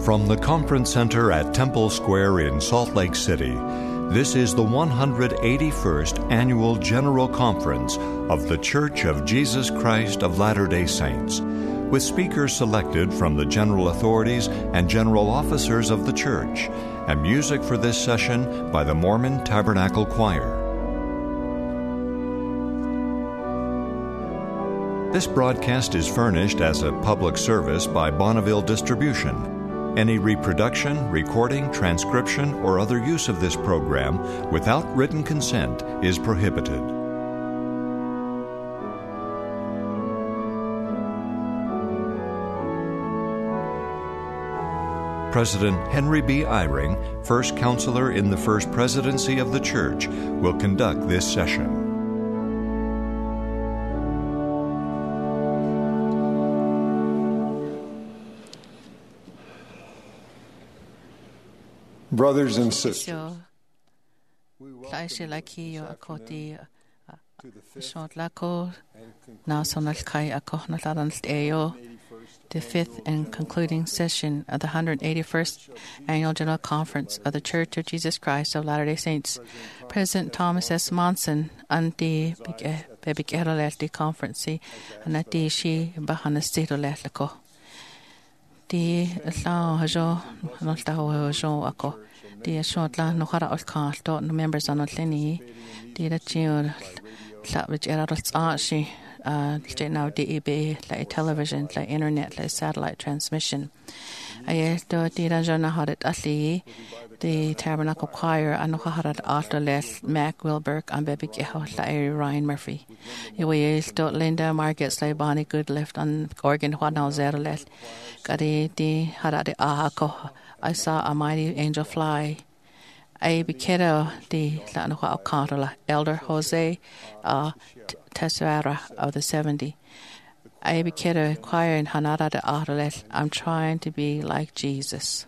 From the Conference Center at Temple Square in Salt Lake City, this is the 181st Annual General Conference of The Church of Jesus Christ of Latter-day Saints, with speakers selected from the general authorities and general officers of the church, and music for this session by the Mormon Tabernacle Choir. This broadcast is furnished as a public service by Bonneville Distribution. Any reproduction, recording, transcription, or other use of this program without written consent is prohibited. President Henry B. Eyring, First Counselor in the First Presidency of the Church, will conduct this session. Brothers and sisters, the fifth and concluding session of the 181st Annual General Conference of the Church of Jesus Christ of Latter-day Saints. President Thomas S. Monson anti bebikeralet conference anati shi bahanastiro letlako. Di la hajo nolta hajo ako. Di shotla no hara alkanto no members on leni. Di la chiur la bejera shi. Now DEB, like television, like internet, like satellite transmission. I do dira jana harit atli the Tabernacle Choir and harat alto les Mac Wilberg and Baby Geho like Ryan Murphy. We do Linda Margaret like Bonnie Goodlift on organ what now zero let. Gadi di harat ahako. I saw a mighty angel fly. I became the Lanoha Alcantara, Elder Jose Tesera of the 70. I became a choir in Hanada de Arlet. I'm trying to be like Jesus.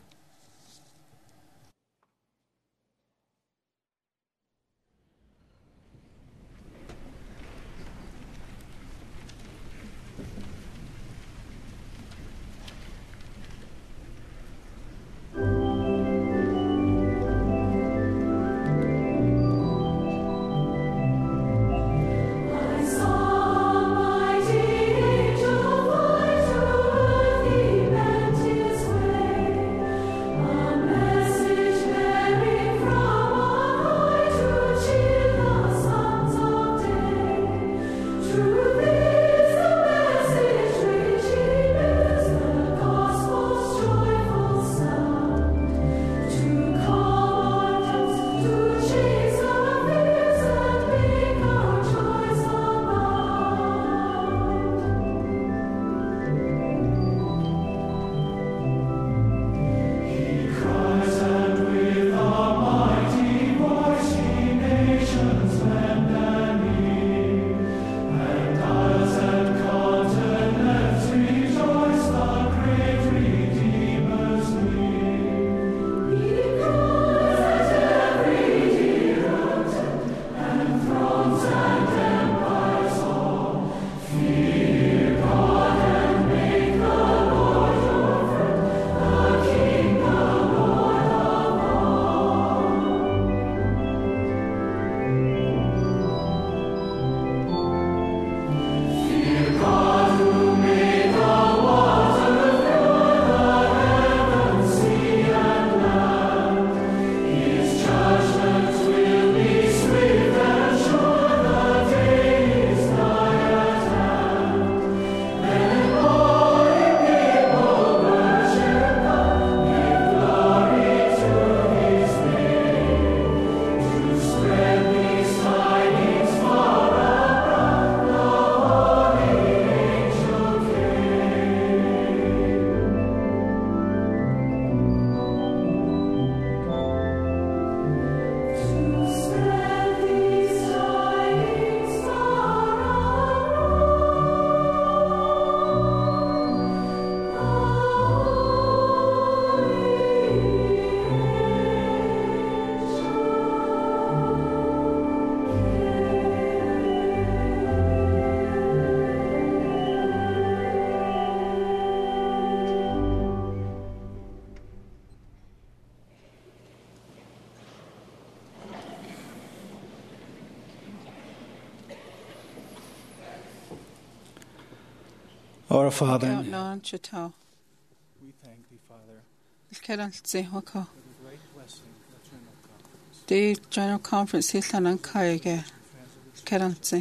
Our Father, Non Chitao. we thank thee, Father, Keraltsi Wako. for the great blessing of General Conference. The General Conference Hislanan Kaige. Keraltsi.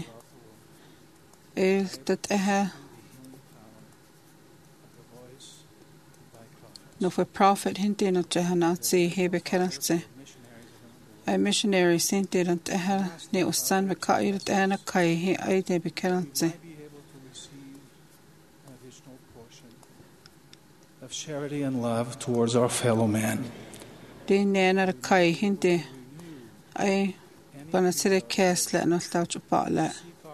That no for prophet hindi no Jehanatsi Hebe Keraltsi. A missionary sent it and ne Usan Vakair Anna Kai he Aide be Keraltsi. Of charity and love towards our fellow man. The Nana Kai Hindi. I Banasire Kesla and Ostauch Patla.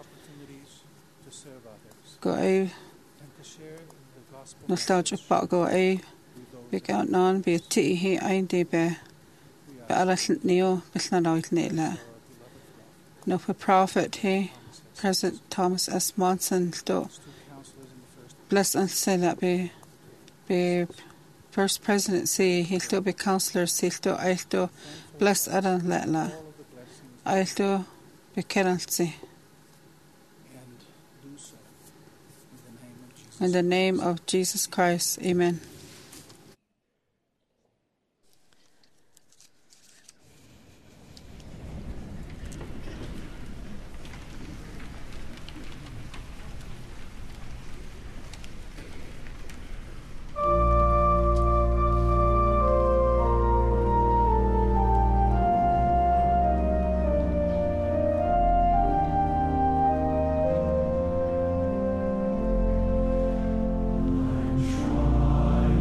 Go a Nostalgia Pat go a big out non be a tea he ein de be Alasant Neo Bisnan out Nela. No for prophet he President Thomas S. Monson sto bless and say that be First Presidency he'll still be councillors he'll still I still bless Adam Letla I still be Keraltsi. In the name of Jesus Christ, amen. Try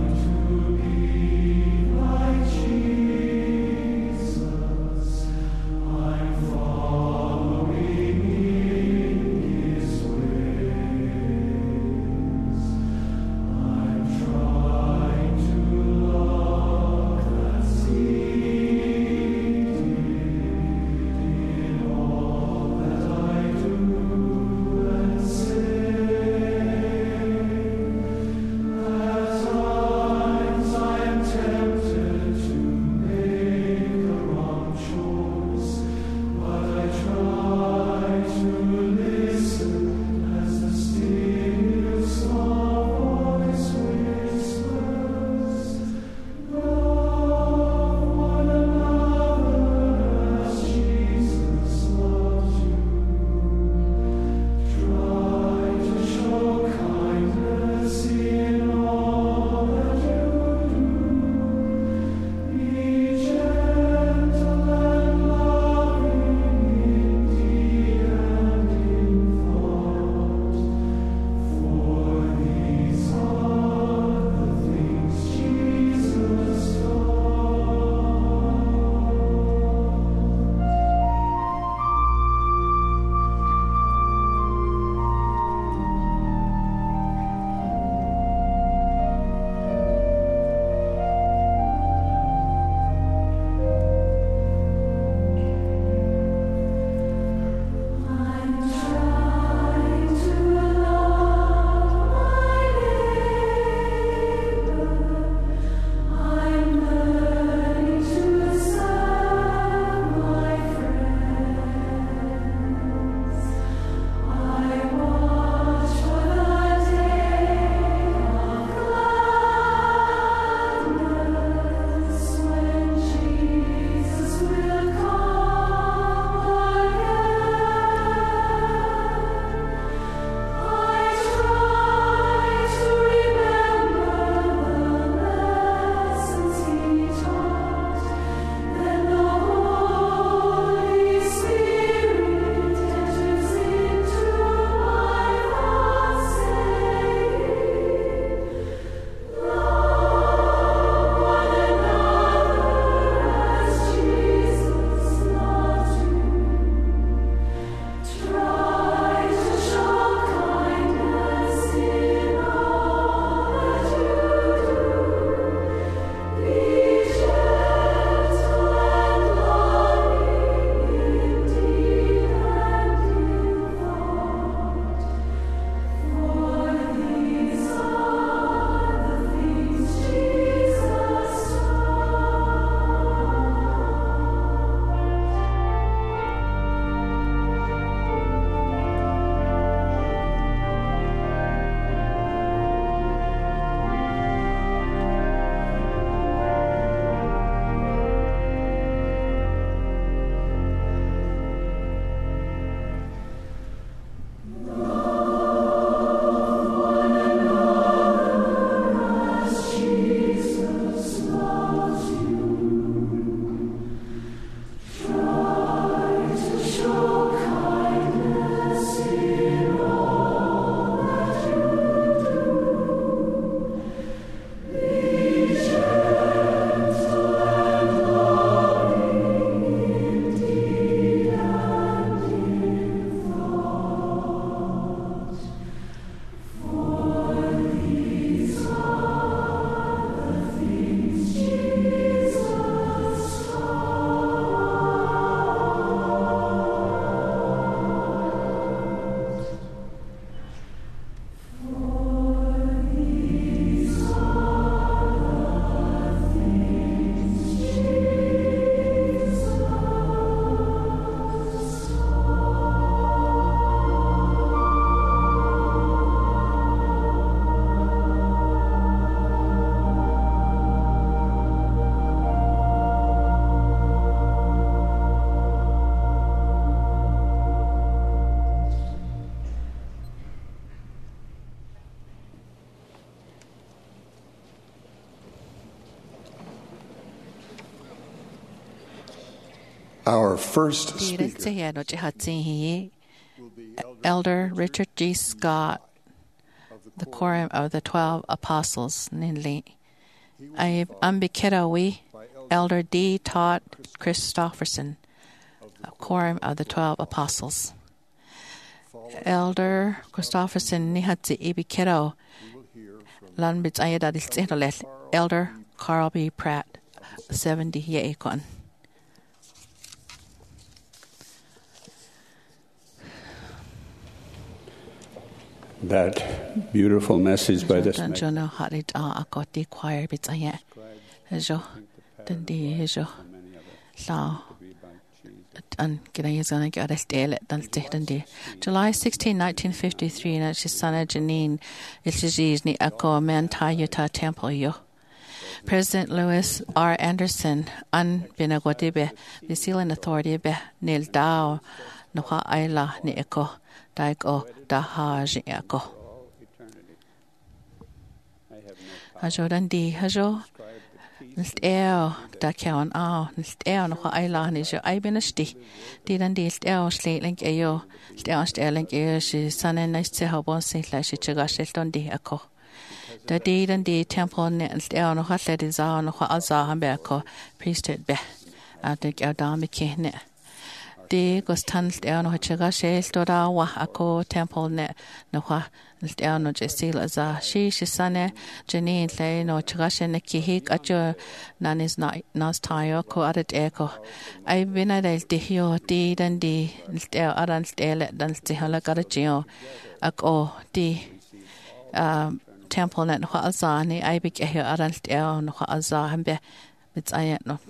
Our first Di speaker tse no chi Elder Richard G. Scott, the Quorum of the 12 Apostles, Ninli. Ambikerawi, Elder D. Todd Christofferson, Quorum of the 12 Apostles. Elder Christofferson nihatsi ibikero lanbits ayadadil tsedolet. Elder Carl B. Pratt, 70 yeekon. That beautiful message by this Jono harit akoti choir bits aye. Hejo dendi hejo la an gina get stele dan dendi. July 16, 1953 na Shisana Janine ilchijni ako manta Utah temple yo. President Lewis R. Anderson an binagodibe the sealing authority be nil dao no ha aila ni eko daig o dahaj eko. Hajo dandi hajo nist eo da kawan ao nist eo no ha aila ni jo ai binasti di dandi nist eo sleiling eo sterling eo shi sanen nice to have one say la shi chagashel dondi eko. Da di dandi temple ne nist eo no ha ledi za no ha aza hambe eko priesthood be adik eo dami kihne. Di gostanst eo no chagashel doda wa ako temple ne no ha nist eo no jesil aza shi sane Janine le no chagashel ne kihik ajo nanis nas tayo ko adet eko. Ai bina del dihyo di dandi nist eo aran stele dan stihala garajio ako di temple net no ha aza ni ai big ehyo aran eo no ha aza hambe bits ayet no.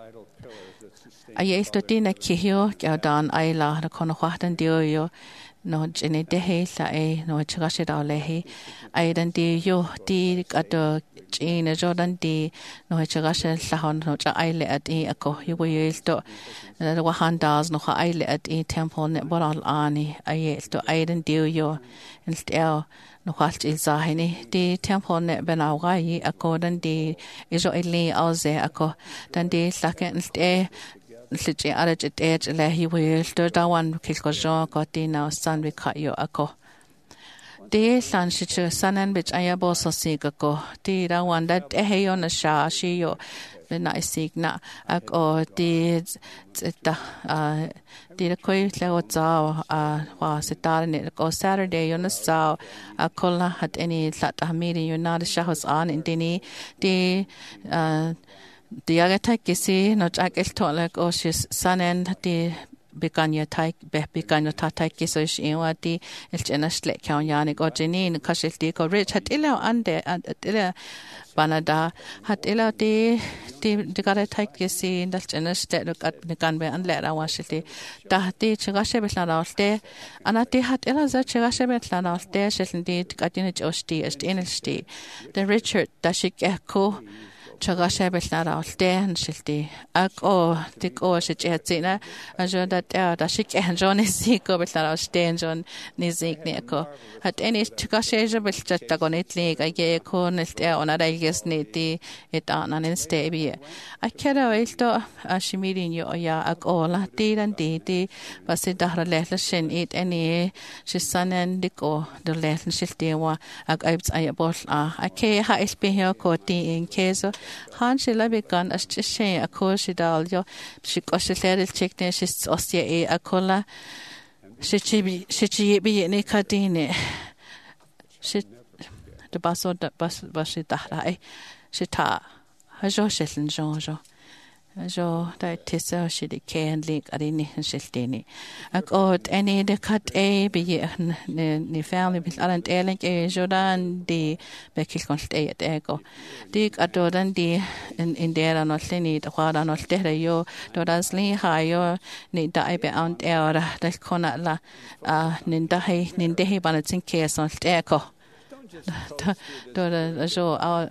Aye sto dina kihyo kya dan aila na kono khwatan dio yo no jene dehe la e no chagashi da lehi ai dan di yo di ato china jordan di no chagashi la hon no cha aile at e ako yo yo sto wa handas no kha aile at e temple ne boral ani aye sto ai dan dio yo instel no khalt il zahini di temple ne benawai ako dan di iso ili auze ako dan di laken ste Literally, I just age he will do that one because Jean got in now son we cut you ako. De san she sanan which I abo so sig ako. De that one that he on the sha she yo the nice signa ako de the koi lego zao was it darn go Saturday on the sao akola had any that meeting you not the shahos on in dini de the other take kisi no jacket tolek o shis sanen the bikanya take be bikanya take kiso shinwa di elchena shle kyan yani go jenin kashil di go rich hat ila ande ila banada hat ila di gara take kisi elchena shle look at nikan be an lera washiti da di chigashe betla ralte anati hat ila za chigashe betla ralte shelin di katine josti est inelsti the Richard dashik eko chagashe betlara alten shilti ako tiko shichetina ajoda da shik enjon isiko betlara stenjon nizik neko hat any chagashe belchata gonetli age ko neste ona daiges neti etana nestebi akera elto ashimirin yo ya akola tiran ti basidahra lehlashin it any shisanen diko de lehn shiltiwa ak aibs ayabol ake ha espehio ko ti in keso Han shilla began as she a cosidalio, she cosilled chickne, she's ostia e acola, she be any cadine. She the basso that bus that she ta, her jo shilling jonjo. Jo that tissa she the can link at any shiltini. A god any the cut a be ni family with aren't ailing a Jordan the Becky constay at ego. Dick adoran the in there not lenny the water not there yo, dodas lee higher ni die be aunt air that conat la nindahe nindehe banatin case on echo. Dora jo our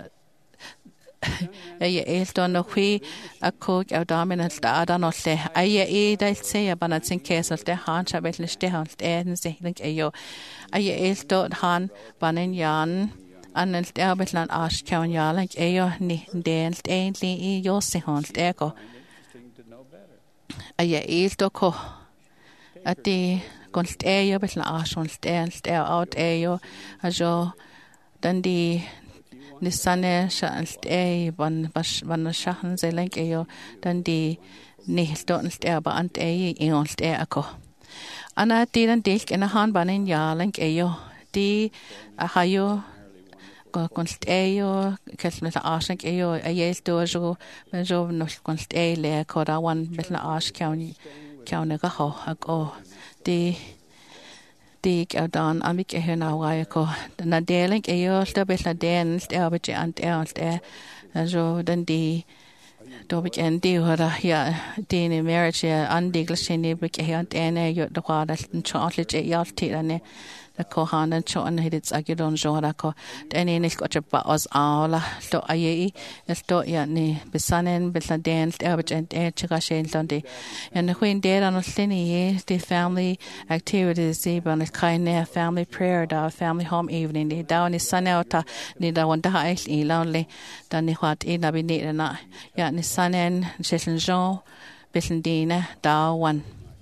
Ay elton no hui a cook out dominant ada no le ay dal say abanat in case of the han chabet liste han and saying ayo ay elton han banen yan an el erbetlan ash kaun ya like ayo ni den ainly yo se han eko Aya ilto ko ati konst eyo betla ashon stel out eyo ajo dandi nisane shanst e van shachen zelenk eyo dandi nihstonst ba ant e inst ako ana tiran dik en han banin ya lenk eyo di ahayo konst eyo kesmet ashek eyo ayel dojo bejo no konst e le korawan betla ash county ga ho ako di dan amik e na wa ko na deling e yo sta betla den sta bit ant sta jo den di do bik en di hora ya din in marriage andi glashini bik e ant ene yo do wa dal chocolate e yalt ti ane the kohan and chon hidits agidon jora ko any nis got ba os ala to ayi es to ya ni besanen betla den sta and chiga shen sunday and when there on lini the family activities even a kind family prayer da family home evening the down is sanauta ni da wanda ha I lonely dan ni wat in abi ni na ya ni sanen session jean betlandina da one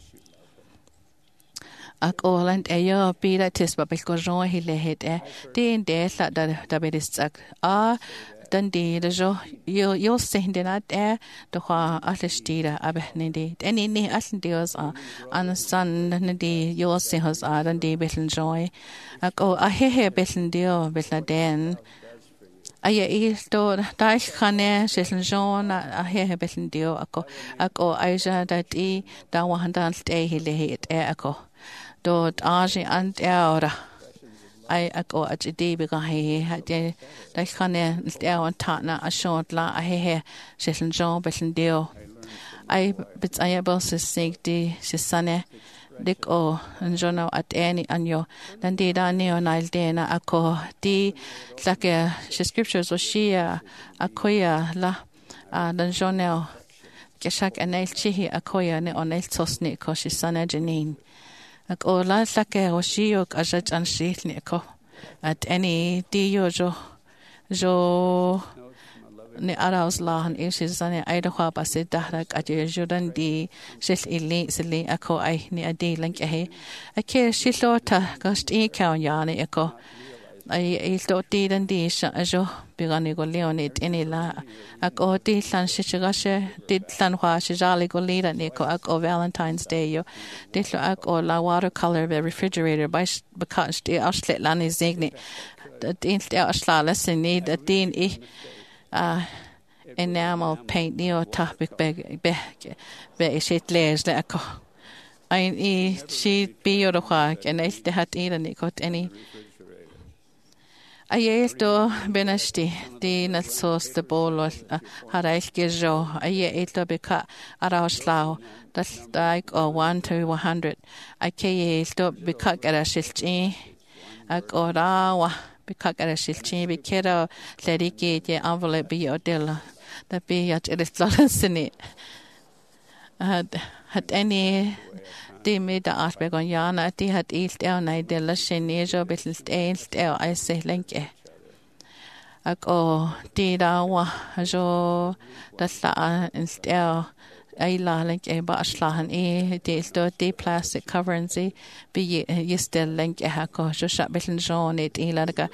ak Orland eyo pira tisba belko jon hile het din de la da bedistak dan de jo yo sendena do ha atlestira abe nindi any ni atlendios an san nindi yo se has dan de betlen joy ak a he betlendio betla den aya isto da khane session jon a he betlendio ak aja dat I da wahandan stay hile het ako dort age ant ora I ako ajidi biga he de da khane sta tana a short la a he session job betlendio I bit I boss sig di sisane dik o jono at any anyo dan di da neo nail dena ako di like scriptures o shia akoya la dan jono keshak anel chihi akoya ne onel tosni ko sisane janin ak o la like o shiok ajat an shithni ko at any di yo jo ni araus lahan ishes ane aidha base dahrak aje jodan di shil ili sili ako ai ni adi link he ake shilota gast e kaun yani ako ai ilto ti dan di jo bigani go leonit enila ako ti san shichgashe ti san hwa shijali go lida ni ko ako Valentine's Day yo ditlo ako la watercolor the refrigerator by because ti aslet lani zigni din ti asla lesson need a din enamel paint neo topic be shit les le ako ein I she be your hawk and I had eaten it got any aye to benasti di nat sauce the bowl harail gejo aye to be ka arauslau that's like 1 to 100 ake to be ka garashilchi akorawa because I shall be kera leriki je envelope be odella that be at it losing had any de made the aspect on yana de had east down I de la shenejo bitl ain't I say lenke ako de da wa jo that's la instead I la link a baslahan de sto de plastic coverings be you still link a hako jo shat bitl jon it ilaga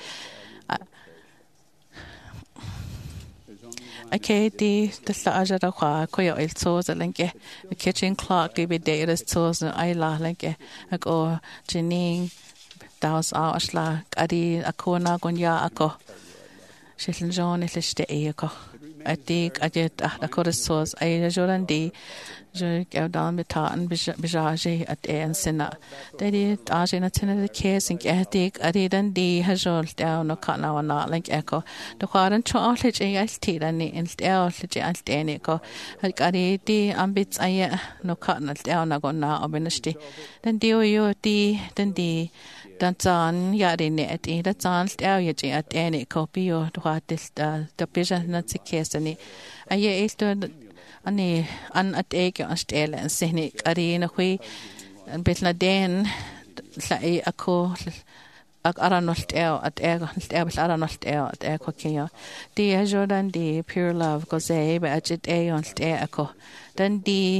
okay the aja da kwa koyo il tos link the kitchen clock be de is tos I la link ako jining daus asla adi akona gonya ako shil jon it liste ako I think I did a chorus source. I joran di jo down beta and bijaji at and sina. Daddy Ajina tinna the case and etik I didn't di hajol down no cut now not like echo. The quarant chocolate a tea and the instead and stanico. I got di ambits I no cut not down I go now obinesti. Then do you di then di that's on yadi net that's on stallion at any copy or what is the vision not the case any I used to any an at egg on stale and scenic arena we and bitla den say a co aranot at egg aranot at echo the Jordan the pure love goes a but at a on stay echo then the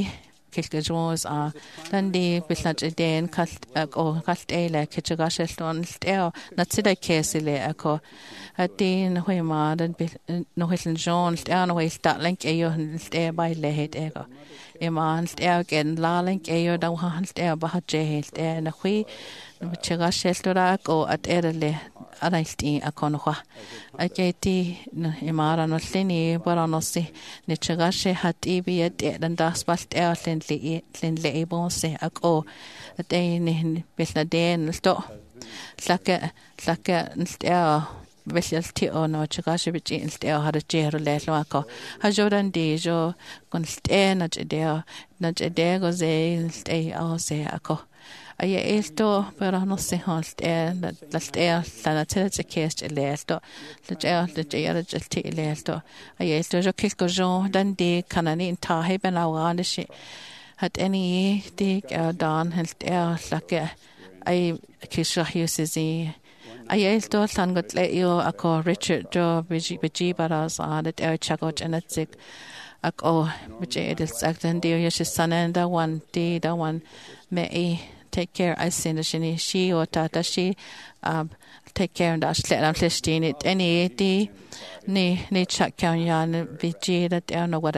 kilkajos dan di bisnach den kalt o kalt ele kichagashton steo natsida kesile ako atin hoima dan no hiln jon steo no hilta link eyo steo by lehet ego iman steo gen la link eyo da han steo ba je helt na hui chagashton ko at erle arailti akonwa aketi imara no lini baranossi ni chagashe hati bi at dan das balt lin le bonse ako atei ni besna den sto laka steo veselti ono chagashe bi steo hada jero le lo ako hajoran de jo kon stena jede go ze stei o se ako Aye esto pero no se host las la tele kest esto le just esto aye esto jo kisko jo dan de kanani ta heben awan shi hat any de dan helt like ay kisha hiusi aye esto san got le yo ako Richard jo biji baras adet chagot enatsik ako biji edis akten de yesh sanenda one de da one me take care I send she or tata she take care and dash let am listing it any ni chat count yan vg that I don't know what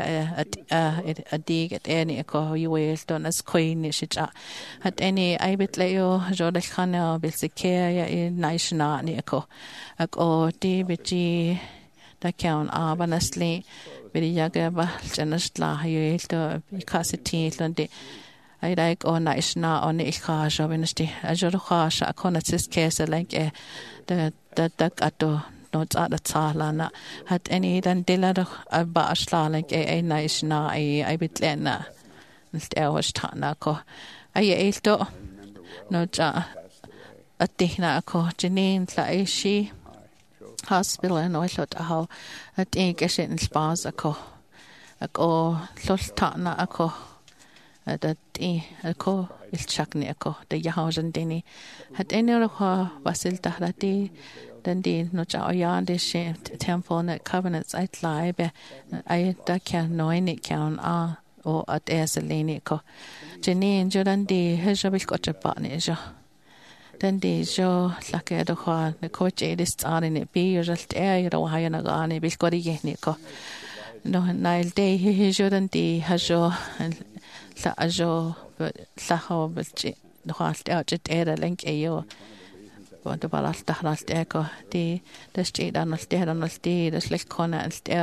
a dig at any ko you is done as queen is it at any I bit leo jode khana bil secure ya in national ni ko ako di vg that count honestly very yaga ba janast la you to capacity londe I like on nice na on the ikasha winsti ajor khasha konatis case like the ato not at the talana had any dan dilla ba ashla like a nice na I bit lena stel was tana ko I esto no ja atina ko Janine la she hospital and I thought how at ingeshin spas ako loltana ako that ako ilchakni ako the yahojan dini had any ha vasil tahrati then the no cha yan de temple net covenants I live I da can no any count or at eselini ko Janine jodan de hejabil ko chapani jo then de jo lake do ha ne ko che this are in it be result ro ha yana gani bil ko ri ni ko no nail de jodan de hajo la ajo la ho bilchi no halt out it link ayo but the balast halt eko di the street on the das lek kona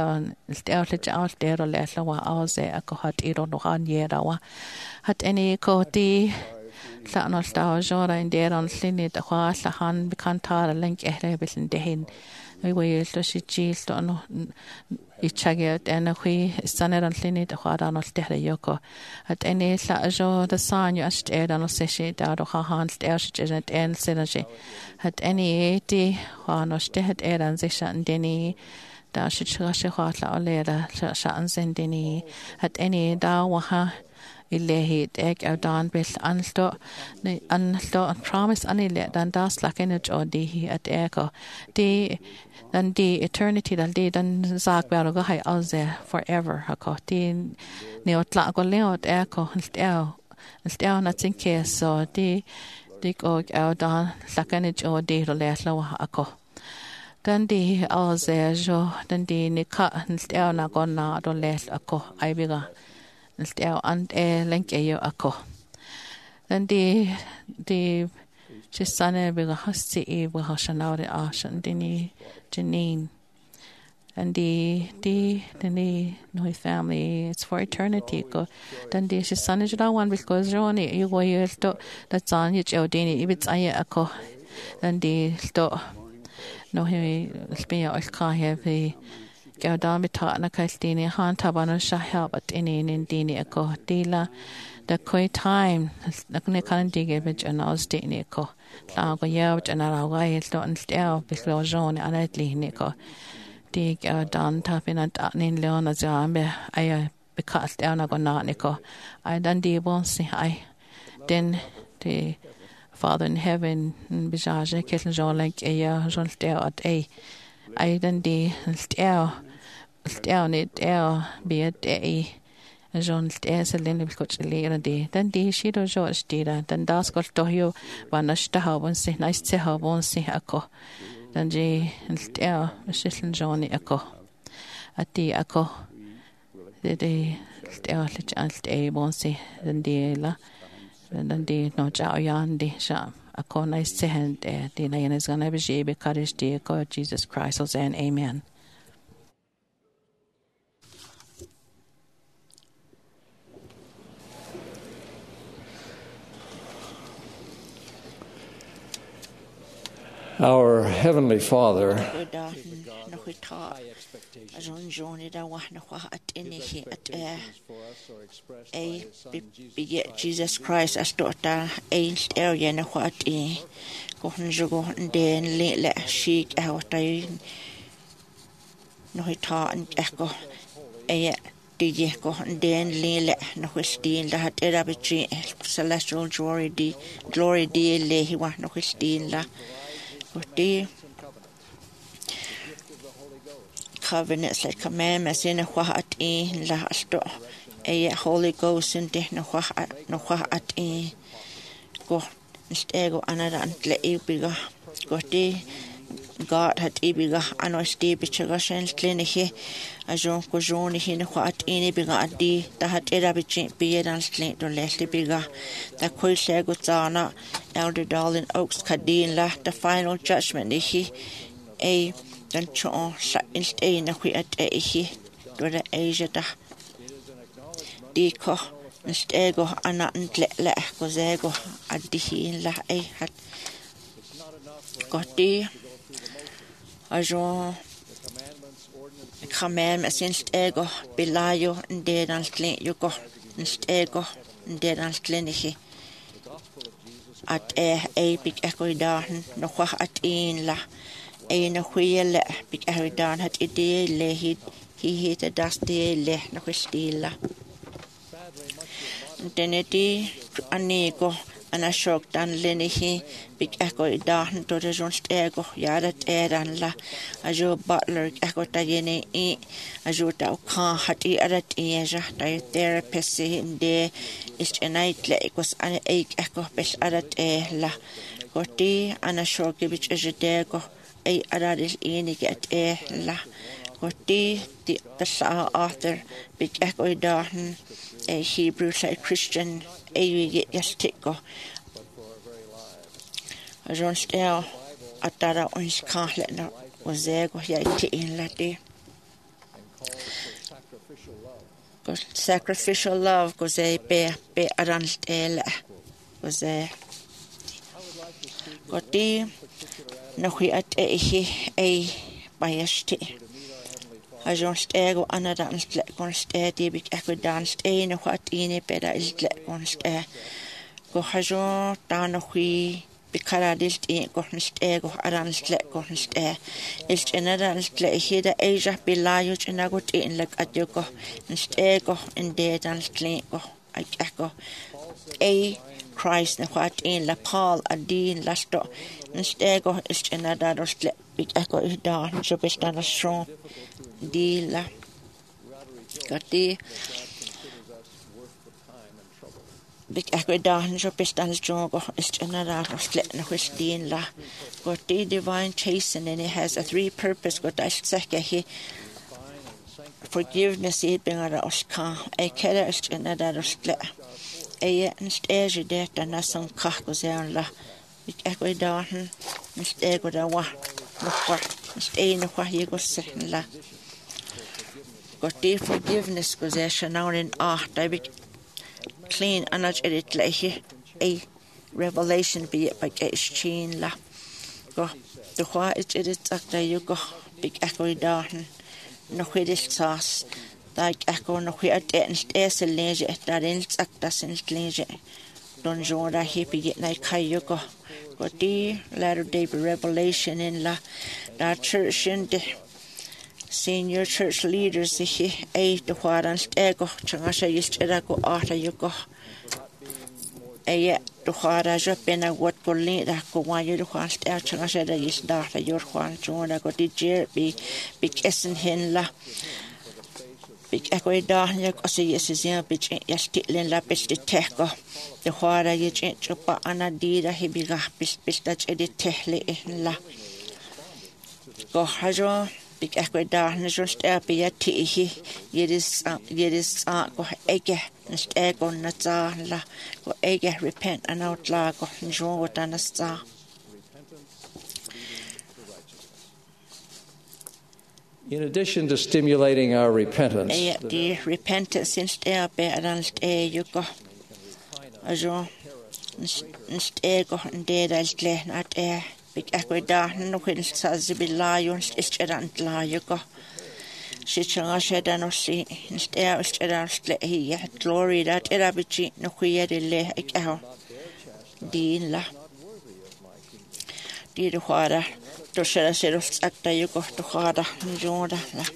le out there le wa aus eko hat iro no han yera wa hat any ko di la no sta jora in der on linne the wa la han bekantar link bisin de hin we will to she chil to no ichage and hui saner an linne the wa no der yoko at any la jo the san you ast er no se she da do han der she en synergy hat any di wa no steht an sich an deni da she chashe la lera sha an sen deni hat any da wa illehit ek dan bil ansto an promise anile dan das lakenage or di at eko di dan di eternity dal di dan zag ber go hai aus there forever hako di neotla go leot eko stel na tinke so di go dan lakenage or di lo ako dan di aus there jo dan di nika stel na go na do le ako ai biga stel and link ayo ako then the just sane biga hasti e wa hasanaure ashan dini Janine and the no family it's for eternity go then the just sane jada one because joni you go you to that's on you jodini if it's aya ako then the to no he spin al ka have Gaudan bita na kaistini han tabana shahel but in dini ako dila the koi time nakne kan dige bit an aus dini ko la go yaw an ara wa to an stel bislo jon anatli ni ko dig dan tapin at nin leona jambe ay because down go na ni ko I dan di bon si I then the Father in heaven bijaje keten jon like ya jon stel at I dan di stel it be a day John Eselin Cochlear de, then the Shido George Dida, then Daskol Tohio, Vanashta Habonsi, nice to Habonsi Ako, then J and Tel, Shitlan Johnny Ako. At the Ako, the day Tel and A Bonsi, then the La, and then the no Jao Yan Sham. Ako nice to hand the Lion is gonna be courage, dear God, Jesus Christ, and amen. Our Heavenly Father, Jesus Christ as daughter ain't area na what go den le sheik out no hita and echo DJ go den le no Christine la hat era between celestial glory di le he wa no Christine la the covenants like commandments in a what in la sto a Holy Ghost in the no what in go stego another and let you bigger go the God had ibiga anosti bichagashan clinic as on cojoni hin what in biga di that had era bitchin beard and slint to leslie bigger the quill segutana elder darling oaks kadin la the final judgment he a then chon in stain a quit at he to the asia da diko stego anant le cosego at the hin la a had got the ajo commandments in stego bilayo and dead and clean you go in stego and dead and clinic at a big echo down no at in la a no wheel big echo down at it le he hit a dust le no stila then it anigo and a shock dan lenihi big echo down to the John Stego yada eran la a jo butler echo tayene a jo ta kan hati arat eja ta therapist in de is a night like was an echo bes arat la goti and a shock which is a dego a aradis any get la goti the sa author big echo down a Hebrew like Christian a yastiko a John Stel atara on his kahlet no was there go ya in lati sacrificial love goes a be aran stel was there goti no hi at a bayasti a John Stego another and on steady big echo danced in what in a better is on stare go hajo down a wee because this ain't got stego around sled got stare is another sled here the Asia below and I got in like at you go and stego and dead and clean go I echo a Christ and what in la Paul a dean last door and stego is another sled big echo is down so best a strong deal got the big echo down so best a strong is another sled no Christine la got the divine chasten and it has a three purpose got I second he forgiveness it being a oscar a killer is another sled a stage that and some cacos la big echo down mistake with a wa no stay in what you go second la got the forgiveness possession now in I be clean and not edit like a revelation be it by chain la go the why it is that you go big echo down no this sauce like echo no we at is a leisure that in doesn't leisure don't join that hippie get like you go got the latter day revelation in la that church in the senior church leaders he ate the what and stego changasha used to go after you go a the what as up in a what go lead that go why you the what changasha that is data your one join I got the jerby big essen hin la big equi darniak or see yes is in bitch yastilin lapis de teco the hora yich chupa anadida hibiga pistach edit tehle la go hajo big equi darniak just api ati yedis go ege nst ego natsa la go ege repent and outla go njo watanasta. In addition to stimulating our repentance, the repentance instead of you go ajo instead go and dead as glad not air big equida no will sazibillah is la you go she shed and see instead he glory that erabichi no queer din la did water to share seros at the you go to harder Jordan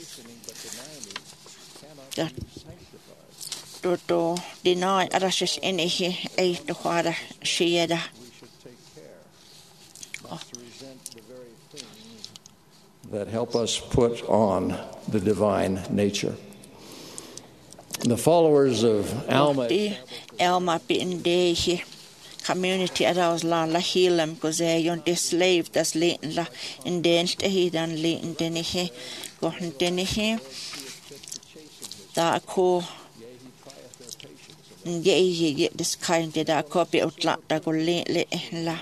to deny arashes in a to harder sheeda that help us put on the divine nature. The followers of Alma being day community arouse la healam cause yon de slave das leten la in den stehidan leten den he go den he da ko ye this kind da copy out la da go le la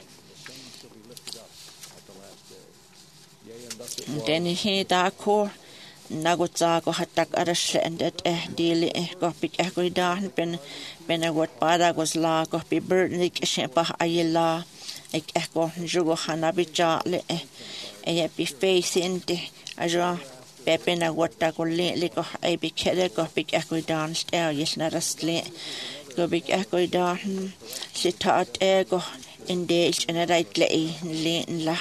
den he da ko nagutsa ko hatak arashendet dili ko pik ko dan ben what para gos la ko be burnik shepa ayela ek ko jugo hanabicha le be faith in the aja pepe na what ko le ko ai be kede ko pik ko dan stel yes na rastle ko pik ko dan sitat ego in the in right le la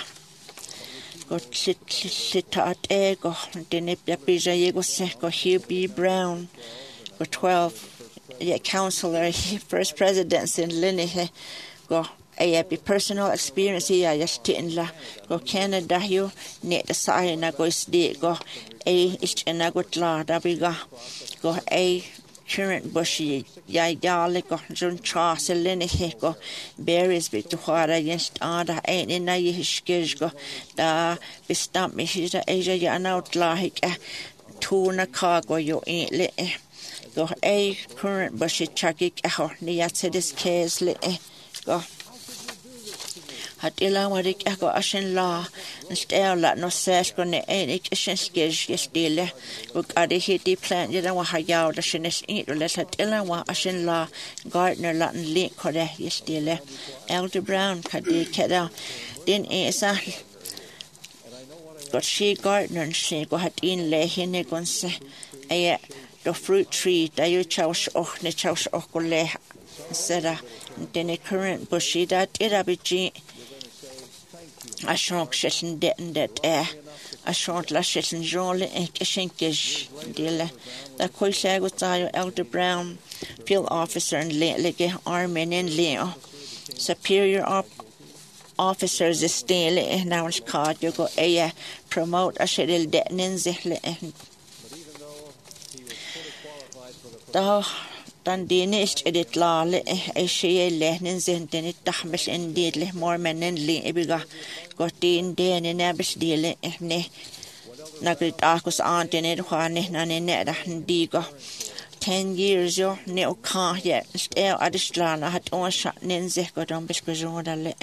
sit ego dene pija yego se ko Hugh B. Brown ko 12 counselor first presidents in Linne go a personal experience ya yastin la go Canada you net the sign na go sdi go a is na go la da biga go a current bushy ya go jun chas Linne go berries bit to hara against ada ein in na yiskish go da bistamp me hita asia ya out like tuna cargo yo le go a current bushy chagik ni this case le go hat ila wadik go ashin la stel la no ses go ne ik shinskish yestile go adi hiti plant ya wa hayaw da shinis eat let hat ila wa ashin la gardener la le kore yestile Elder Brown kadi keda din esa got she gardener she go hat in le hine gonse ay the fruit tree da you chaus och ne chaus och go le sera den current bushy that irabiji a shonk session that a short la session jole en kishinkish dile da koi sago tayo Elder Brown field officer and lege armin in Leo superior officers is still now is called you go promote a shedil denin zihle da dan dinish edit la le she lehnen sind den tahmish indeed le more menen le ebiga gotin den in abish dile ne nagrit akos anten ed khane nane ne da diga 10 years yo ne o ka ye stel adistlana hat on shat nen ze go don bisko joda le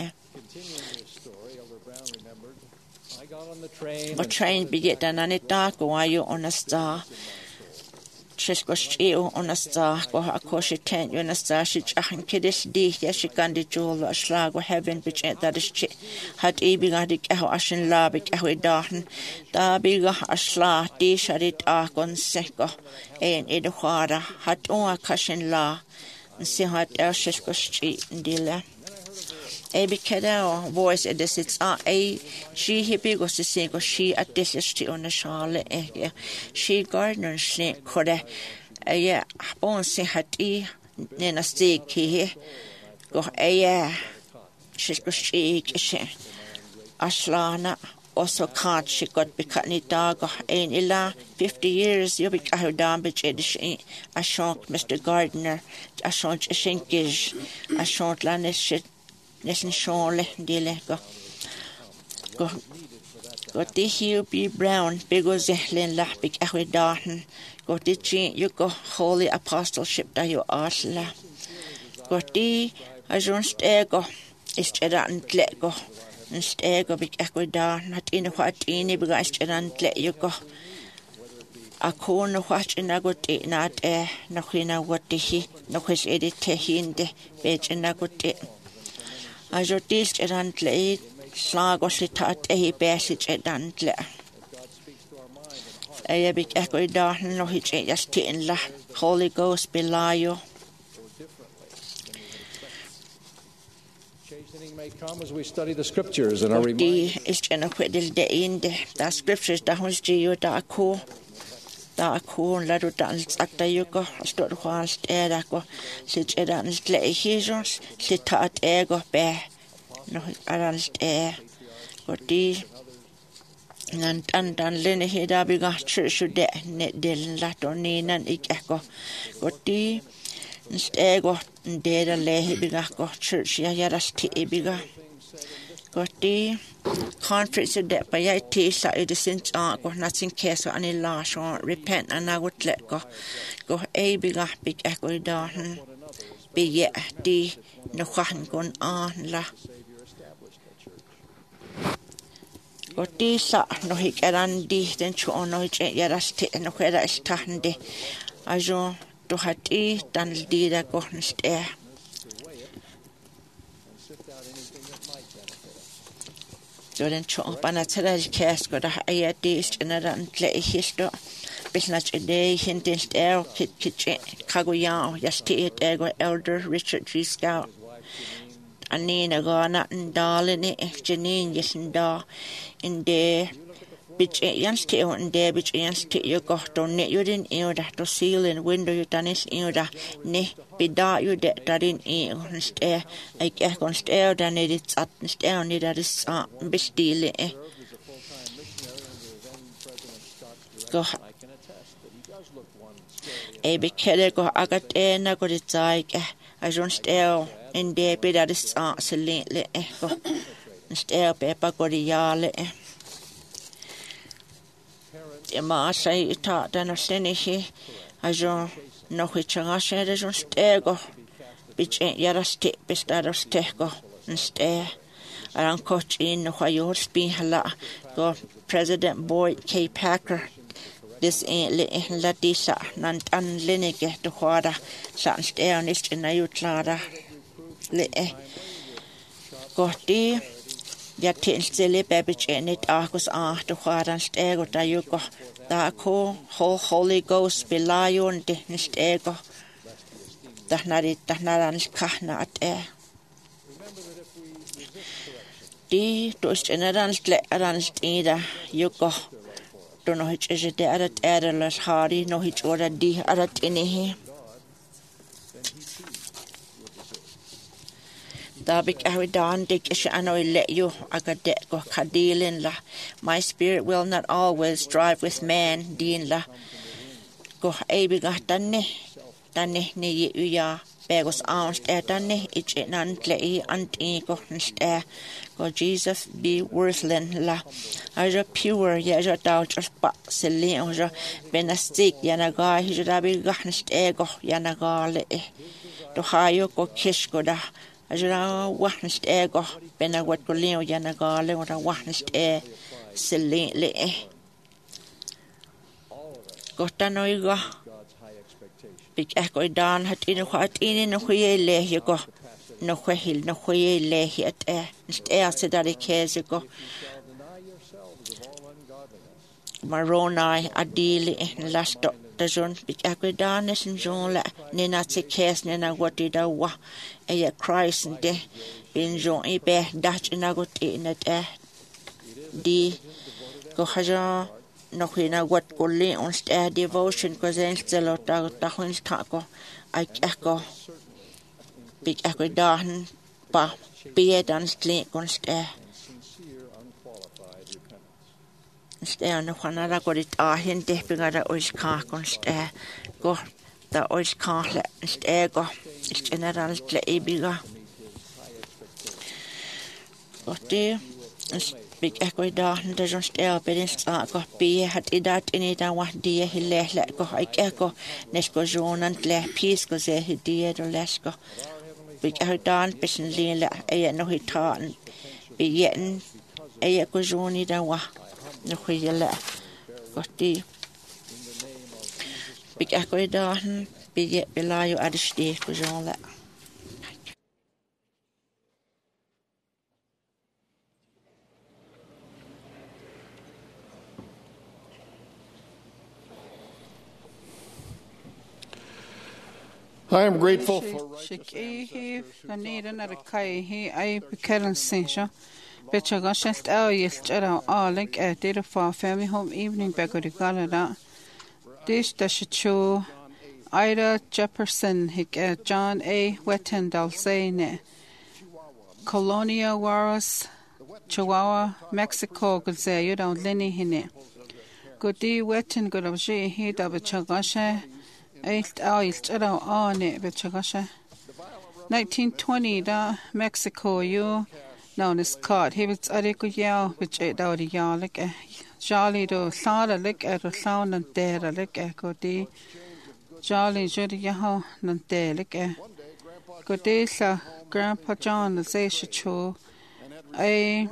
a train biget dan ane ta go ayo on a star Chisko Chio on a star, go a coshi tent, you understand, she chahin kiddish dee, yes, she can the jewel, a slag, or heaven, which ain't that is chit. Had ebigadik, a ashin labik, a darn, da biga a sla, dee shadit argon seko, ein eduhara, had on a cashin la, and see had el Chisko Street in Dilla. Ebi kedao voice at this it's she hippie goes to say go she at this is on the Charlotte she gardener snake kore on se hati nena stick here go she's go she aslana also can't she got be cutting dog ein illa 50 years you be I down be I shot Mr. Gardner I shot Shinkish I shot Lanish shit listen shortly dile go the Hugh B. Brown big was Zehlin la big I darten go the you go holy apostleship that you asla go the I just ego is and let go Stego big equida, not in what any begashed and let you go. A corner watch in a good day, not no quina what he, no quiz edit tehinde, bed in a good day. As your dish and lay, slag or sit at a passage at Dantle. A big equida, no hitch just in la, Holy Ghost below you. May come as we study the scriptures and are reminded. The scriptures that was Geo da ko la do dans akta yuko stor khwast era ko sit edans le hijos sitat ego be no arans ko di nan tan lene heda biga church de net del la tonina ikko ko di Stego deda lehi biga go church ya yarasti biga gotti conference de pa ya tisa it is in go nothing case or any lash or repent and I would let go a biga big echo down be ye di no khan gon on la gotti sa no hikaran di den cho no yarasti no kwera istahndi ajo to hati dan dida kohnost so den cho panatera kes go da ay dis generan tle histo bisnach ide hintest kit kagoya yasti ego elder Richard G. Scout anina gana ndalene jenin yesinda inde bitch yanste on de bitch yanste you got on net you didn't to seal and window you done is ne bida you de darin stay I can stay dan it's at stay on it that is bestile go a bikele go agat na go it like I don't stay in de bida is silently go stay paper go yale ma sai ta dan senihi ajo no hichanga shere jon stego bich yarasti bestaro stego nste aran coach in no hayor spin hala go President Boyd K. Packer this le la disa nan tan lenege to khwara san ste honest in ayu klara le go ti ya tinstele babich in it arcus to khwaran stego ta yuko da ko Holy Ghost belayon de stego da naran kahna at di to general le aran stida yuko to no hich is de arat erlas hari no hich ora di arat inihi Dabik awidan dik ish anoi let you agadet go kadilin la. My spirit will not always strive with man din la. Go abiga tanne ne ya begos aunst tanne ich nan klei anti go nste go Jesus be worthless la. Aja pure ya ja doubt just pa selin ja benastik yana ga hijrabi gahnste go yana gale to hayo go kish go da Ajra wahnest ego bena wat goleo yana gale ora wahnest selin le gotano iga big echo dan hat in no khuyele yego no khwehil no khuyele het nst sedari kezego Maroni adili lasto dajon big echo dan is jonla nena se kes nena wati da wa e Christ de binjon e be dach na got in it di go haja no khina wat kolle on sta devotion ko zen stelo ta hun sta ko I echo big echo dan pa be dan stle kon sta Stern Juanada got it ahin depingada ois carcon stare go the ois carlet stego is general ebiga. Got there big echo darn doesn't stare bedins go be had it that in it and what dear he let go I echo nesco zone and le peace go say he did or lesco. Big echo darn pishin lila a no he taught be yet a echo zone da wa. No huile gotti big echo dahan be belayo adiste ko jonla. I am grateful for Shiki Ganida at a kai he I became Saint. Betcha shalt out yelch all like a data for family home evening back with the Galada. Dish the show Ida Jefferson hick John A. Wetton Dalsane Colonia Juarez Chihuahua Mexico could say you don't Lenny hine. Good D Wetton good of she he double chagasha 8 hours on it betchagasha 1920 da Mexico you known as caught. He was a good yell, which ate out a yell like a jolly do sound a lick at a sound and dead a lick a good day. Jolly judy yaho and dead like a good day, sir. Grandpa John, the say she chew a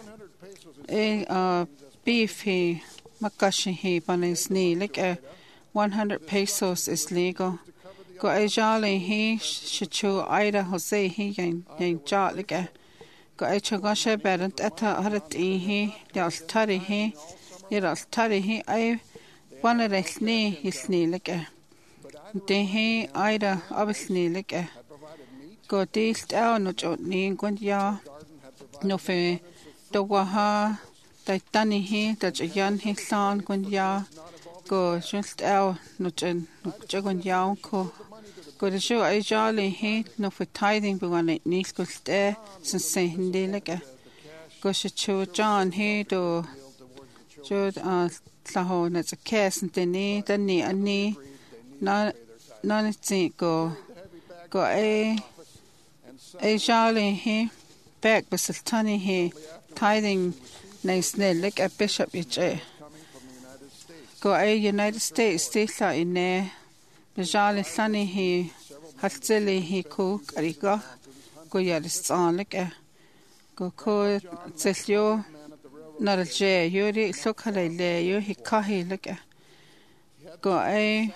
beef he, makashi he, on his knee like a 100 pesos is legal. Go a jolly he should chew Ida Jose he ain't jot like a. Go a chagasha bedant at a harat he, there's toddy he, there's toddy he, I one of the snee, he snee like a. De he, Ida, obviously like a. Go dealt out no jot knee, Gwendia, no fe, the waha, the dunny he, that a yan he son, Gwendia, go just out no jagon ko. Go to show a jolly he, no for tithing, but one it needs go stare since saying day like a. Go show John he do Jod Saho, that's a cast and the knee, and knee, none it go a jolly he, back was a tunny he, tithing nice nail like a bishop each a. Go a United States, stay in there. Bajali sunny he Hatzili he cook ariga go yaris on like a go co selio not a jay yuri sokale le you he kahi like a go I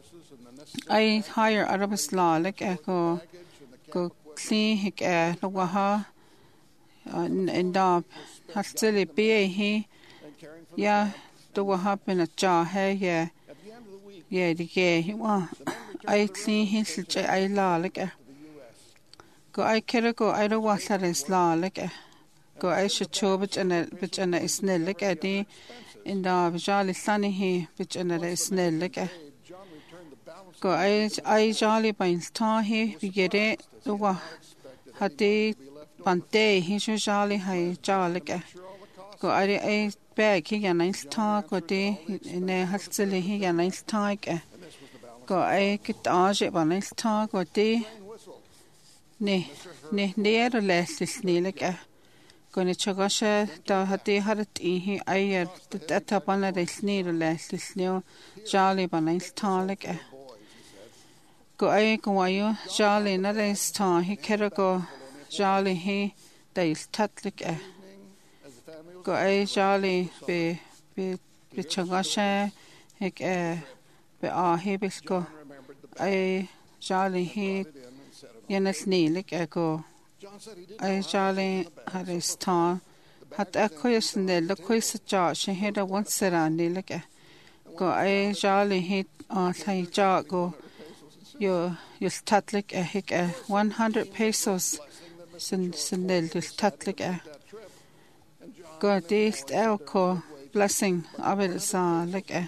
hire Arabis law like a go clean he no waha and dog Hatzili be he yeah do what happen a jaw hey yeah. Yeah, the gay he wa. I clean his I law like a. Go I care go I don't want that is law like a. Go I should show which and is nil like a day in the jolly sunny he which and is nil like a. Go I jolly binds ta he we get it the wa. Had day bante he should jolly high jaw like a. Go I bag he a nice talk or day in a hostile he a nice talk. Go I get age a nice talk or day. Ne near the less is near like a. Gonna chagasha da had they had it he I that up on a near the less is new jolly a nice talk like a. Go I go you jolly not nice talk he care go jolly he that is tat like a. Go a jolly be chagasha hik be he bisco a jolly he yenas knee like a go a jolly had a star had a quiz in the quiz jar she had a once around like a go a jolly he say jar go you stat like a hik 100 pesos sin del stat like a. God dealt elko blessing of it like a.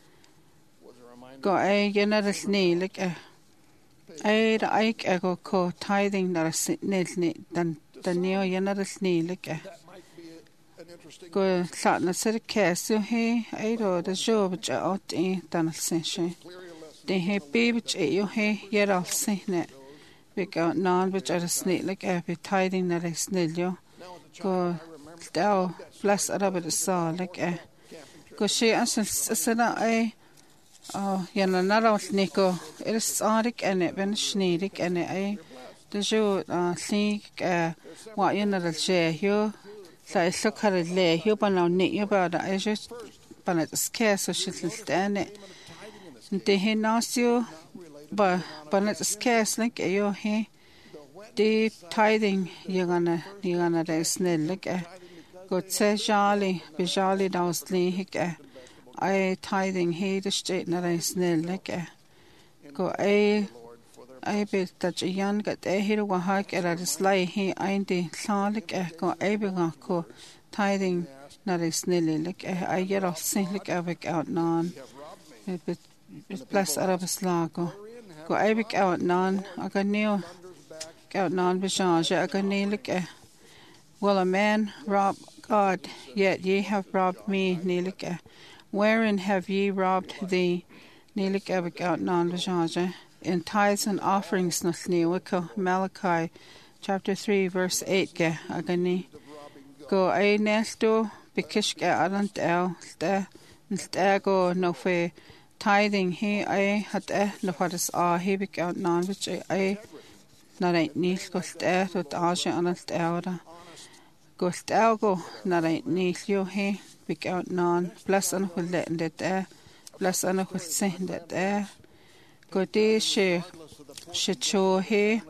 Go a generous knee like a. A the ike go co tithing that a nil than the neo generous knee like a. go llatna sydd cesu he eiro da jo bach out I danal sensi. De he bibach yo he yeral sine. Big out non bach at a snake like be tiding that I snilio. Go dow bless arab the saw like go she asana I yana nara nico it is arik and it ben schneedik and I the jo think what you know the share you so look at it lay you but now nick about I just but it's scarce so she'll stand it they he knows you but it's scarce like you he deep tithing you're gonna snell like God says jolly be jolly downsley hick I tithing he the straight na I snell like go I be that young got here wa hike at a sly he einde like go I be go tithing na I snell like I get off sin like out non it bless Arab slago go I be out non I got new out non be change I got like well a man rob God yet ye have robbed me nilike wherein have ye robbed thee nilike out non be change in tithes and offerings nilike Malachi chapter 3 verse 8 ge agani go I nesto bikishke arant el go no fe tithing he I had no what is he be out non which I na right nil go to ashe anast elda go go na right nil yo he be out non bless an will let that bless an will send that go de she cho he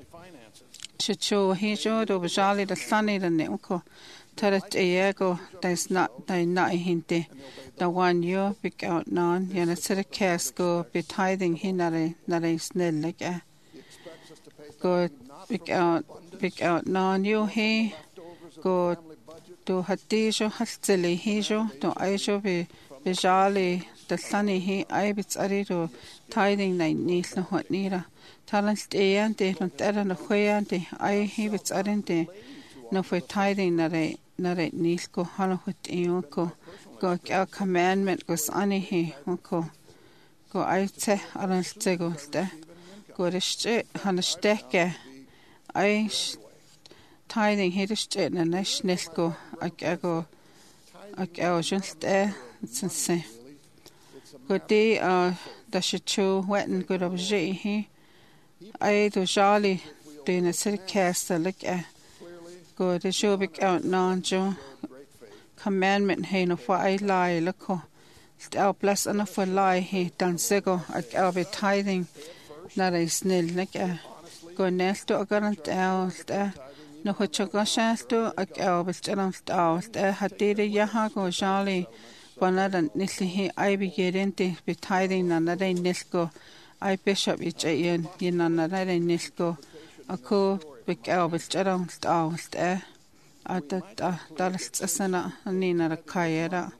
jo do bajali the sunny the nemko tarat go there's not hinte the one you be out non yana sit a cast go be tithing he na snell like go big out non you he go do hatijo hastili he jo do I jo be jali the sunny he I bits arido tithing nine nil no what nira talent ante no tera no ante I he bits arente no for tithing na re nil go hano hut go our commandment goes ani he go I te aran tego te go riste han steke I tithing he riste na national go go just since go de da show wetten good of he I do jolly doing a city cast like go the show big out non jo commandment he no for I lie look I'll bless enough for lie he done sego I'll be tithing na I snell like go next to a garant out no what you go to I'll be just out had did yaha go jolly one and nilly he I be getting be tithing na I nisco I bishop each in na I nisco a co big I'll be just out at that sana nina a kayera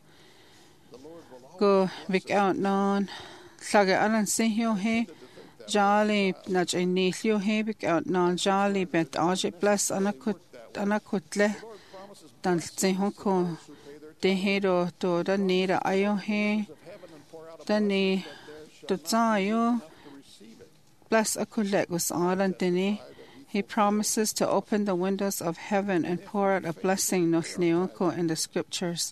go big out non saga alan see you he jolly not a niece you he big out non jolly bet age plus anakutle dan see hoko de hero to the nira ayo he dani to zayo plus a collect was on dini. He promises to open the windows of heaven and pour out a blessing in the scriptures.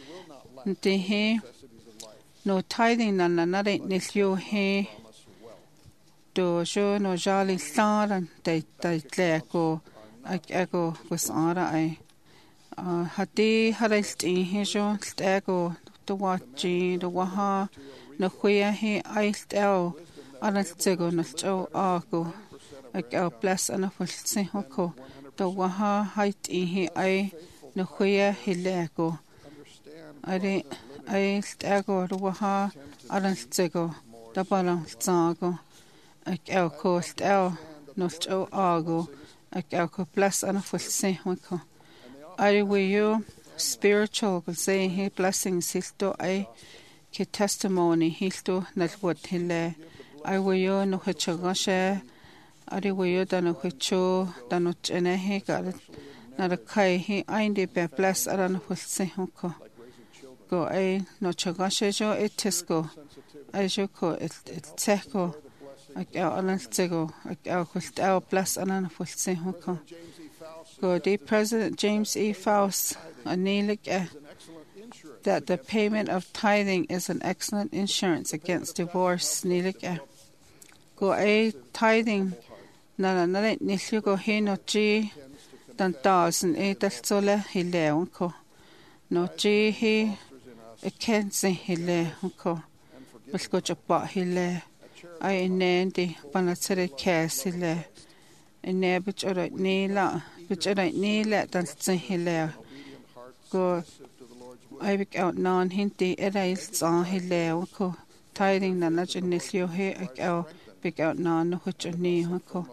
No tithing na nare nilyo he do jo no jali saran de leko ego was ara I hati haresti he jo stego the watchi the waha no khuya he I stel anastego no jo ago I'll bless and will say hoko the waha height he I no khuya he lego I stego the waha anastego the balang zago I'll cost el no jo ago I'll bless and will say hoko I will you spiritual will say he blessings histo I ke testimony histo not what he I will you no hachagashe Ari wayo dano hicho dano chene he got na the kai he ainde be bless aran hulse hoko go ai no chagashe jo etisco ai jo ko et teko ak alan tego ak hult au bless aran hulse hoko go the President James E. Faust anilik that the payment of tithing is an excellent insurance against divorce nilik go ai tithing na nillu go hino G dan dasen e dalsole hi leon ko no G hi kense hi leon ko bilko jabba hi le ai nendi banatere kes hi le ene bichora nila dalsen hi le go I big out non hinti erail sa hi leon ko tithing na najin nillu hi ak big out non no hutni ko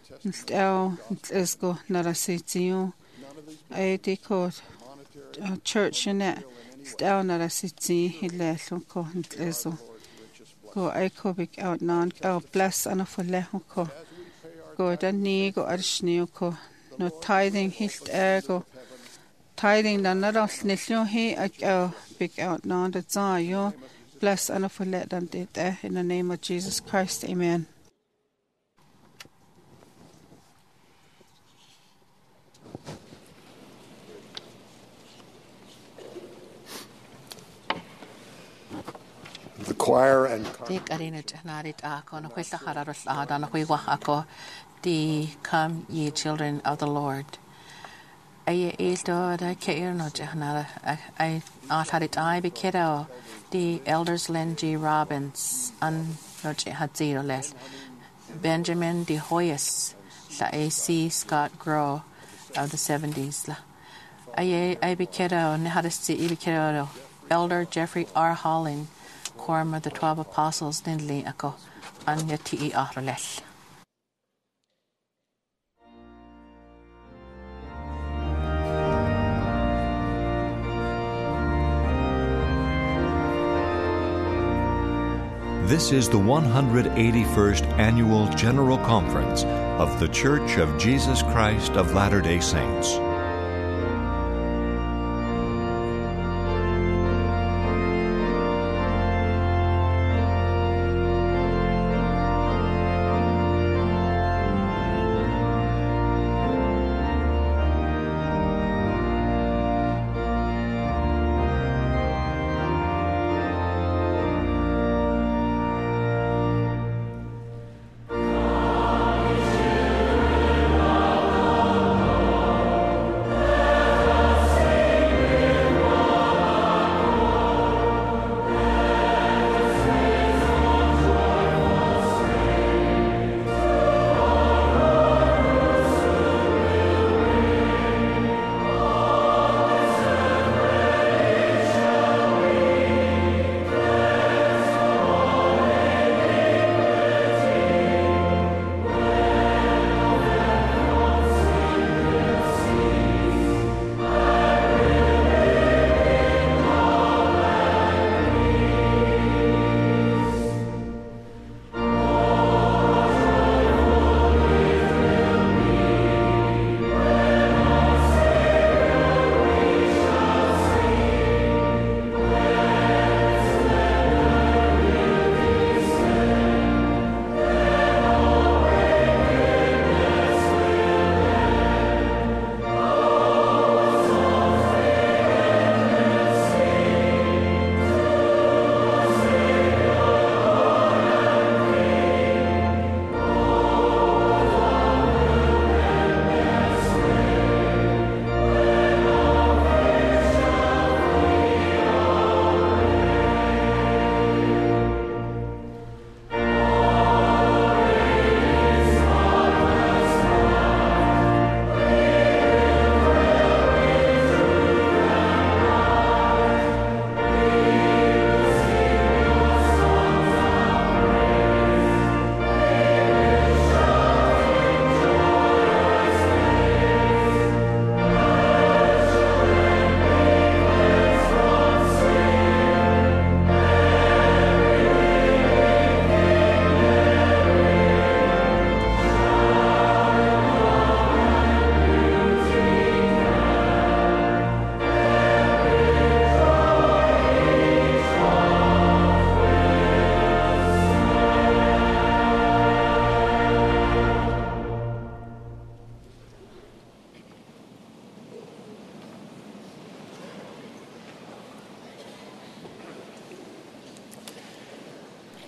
is go narasitio I decode church in it down narasiti he left ko is go I ko big out non bless and for lehko go dan ni go arshni ko no tithing hilt go tithing na naral nillo he big out non the zayo bless and for let dan it in the name of Jesus Christ, amen. The choir and come ye children of the Lord. I be kiddo the elders Len G. Robbins un Hadziro les Benjamin de Hoyes la A.C. Scott Grow of the 70s la I be kiddo Nehadasi be kiddo Elder Jeffrey R. Holling Quorum of the 12 Apostles Nindli Ako Anya T.E. Ahrolesh. This is the 181st Annual General Conference of The Church of Jesus Christ of Latter-day Saints.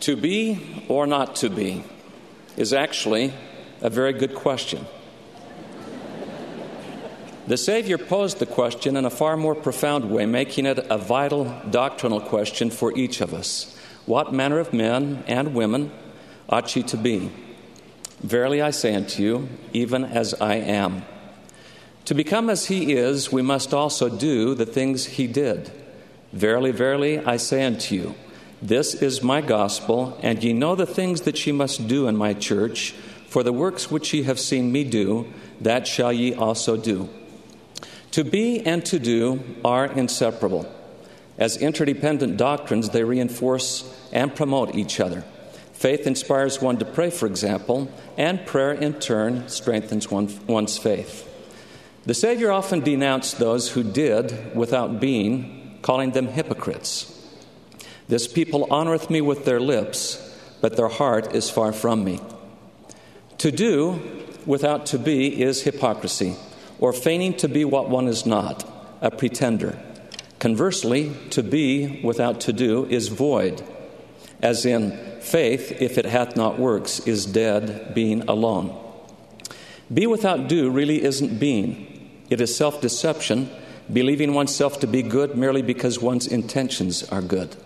To be or not to be is actually a very good question. The Savior posed the question in a far more profound way, making it a vital doctrinal question for each of us. What manner of men and women ought ye to be? Verily I say unto you, even as I am. To become as he is, we must also do the things he did. Verily, verily, I say unto you, this is my gospel, and ye know the things that ye must do in my church, for the works which ye have seen me do, that shall ye also do. To be and to do are inseparable. As interdependent doctrines, they reinforce and promote each other. Faith inspires one to pray, for example, and prayer in turn strengthens one's faith. The Savior often denounced those who did without being, calling them hypocrites. This people honoreth me with their lips, but their heart is far from me. To do without to be is hypocrisy, or feigning to be what one is not, a pretender. Conversely, to be without to do is void, as in, faith, if it hath not works, is dead, being alone. Be without do really isn't being. It is self-deception, believing oneself to be good merely because one's intentions are good.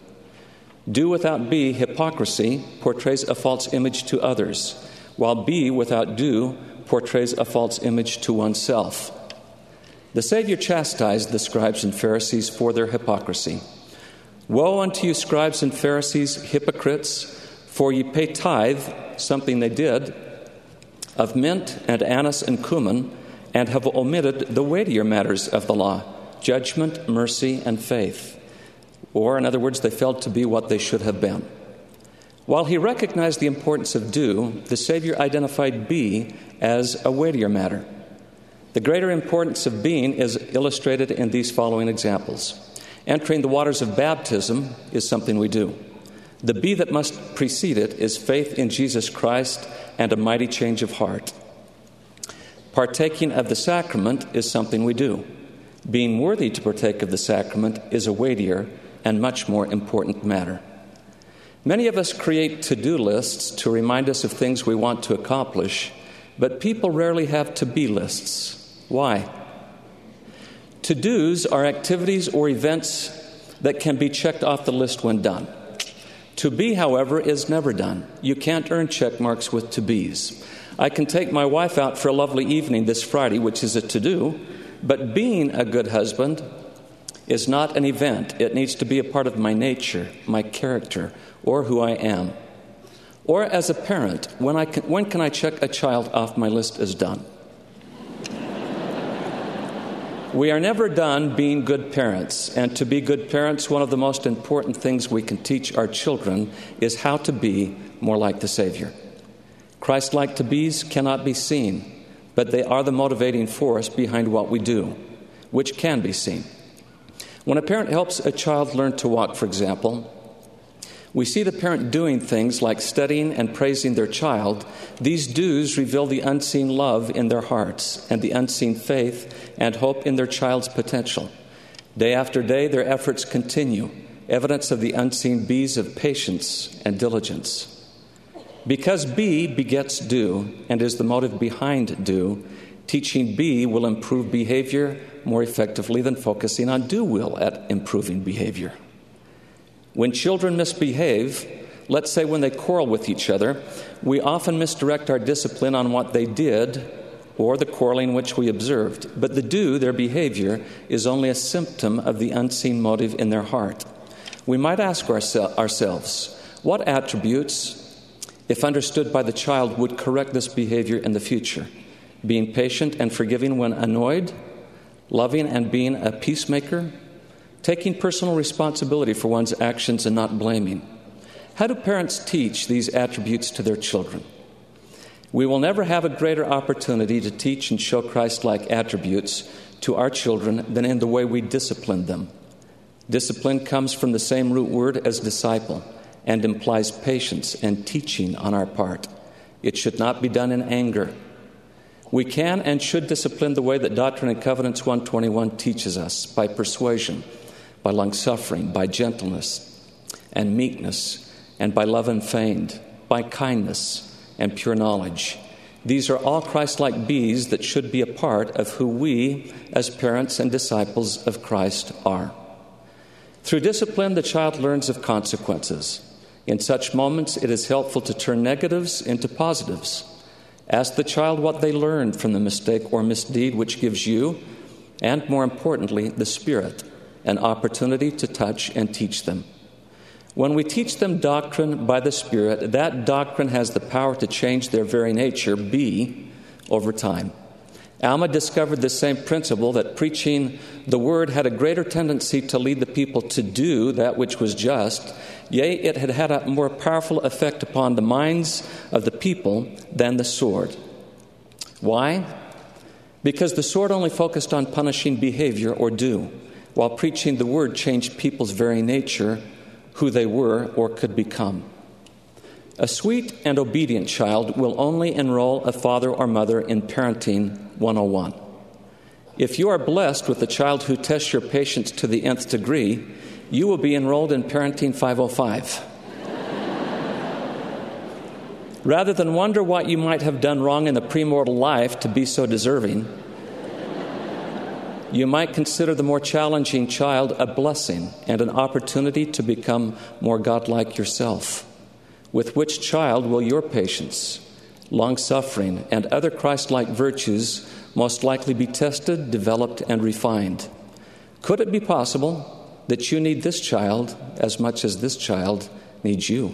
Do without be, hypocrisy, portrays a false image to others, while be without do portrays a false image to oneself. The Savior chastised the scribes and Pharisees for their hypocrisy. Woe unto you, scribes and Pharisees, hypocrites, for ye pay tithe, something they did, of mint and anise and cumin, and have omitted the weightier matters of the law, judgment, mercy, and faith. Or, in other words, they failed to be what they should have been. While he recognized the importance of do, the Savior identified be as a weightier matter. The greater importance of being is illustrated in these following examples. Entering the waters of baptism is something we do. The be that must precede it is faith in Jesus Christ and a mighty change of heart. Partaking of the sacrament is something we do. Being worthy to partake of the sacrament is a weightier and much more important matter. Many of us create to-do lists to remind us of things we want to accomplish, but people rarely have to-be lists. Why? To-dos are activities or events that can be checked off the list when done. To be, however, is never done. You can't earn check marks with to-bes. I can take my wife out for a lovely evening this Friday, which is a to-do, but being a good husband is not an event. It needs to be a part of my nature, my character, or who I am. Or as a parent, when can I check a child off my list as done? We are never done being good parents, and to be good parents, one of the most important things we can teach our children is how to be more like the Savior. Christ-like to-bes cannot be seen, but they are the motivating force behind what we do, which can be seen. When a parent helps a child learn to walk, for example, we see the parent doing things like studying and praising their child. These do's reveal the unseen love in their hearts and the unseen faith and hope in their child's potential. Day after day, their efforts continue, evidence of the unseen be's of patience and diligence. Because be begets do and is the motive behind do, teaching be will improve behavior more effectively than focusing on do will at improving behavior. When children misbehave, let's say when they quarrel with each other, we often misdirect our discipline on what they did or the quarreling which we observed. But the do, their behavior, is only a symptom of the unseen motive in their heart. We might ask ourselves, what attributes, if understood by the child, would correct this behavior in the future? Being patient and forgiving when annoyed, loving and being a peacemaker, taking personal responsibility for one's actions and not blaming. How do parents teach these attributes to their children? We will never have a greater opportunity to teach and show Christ-like attributes to our children than in the way we discipline them. Discipline comes from the same root word as disciple and implies patience and teaching on our part. It should not be done in anger. We can and should discipline the way that Doctrine and Covenants 121 teaches us, by persuasion, by long-suffering, by gentleness and meekness, and by love unfeigned, by kindness and pure knowledge. These are all Christ-like bees that should be a part of who we, as parents and disciples of Christ, are. Through discipline, the child learns of consequences. In such moments, it is helpful to turn negatives into positives. Ask the child what they learned from the mistake or misdeed, which gives you, and more importantly, the Spirit, an opportunity to touch and teach them. When we teach them doctrine by the Spirit, that doctrine has the power to change their very nature, be, over time. Alma discovered the same principle, that preaching the Word had a greater tendency to lead the people to do that which was just. Yea, it had had a more powerful effect upon the minds of the people than the sword. Why? Because the sword only focused on punishing behavior or do, while preaching the Word changed people's very nature, who they were or could become. A sweet and obedient child will only enroll a father or mother in Parenting 101. If you are blessed with a child who tests your patience to the nth degree, you will be enrolled in Parenting 505. Rather than wonder what you might have done wrong in the premortal life to be so deserving, you might consider the more challenging child a blessing and an opportunity to become more godlike yourself. With which child will your patience, long-suffering, and other Christ-like virtues most likely be tested, developed, and refined? Could it be possible that you need this child as much as this child needs you?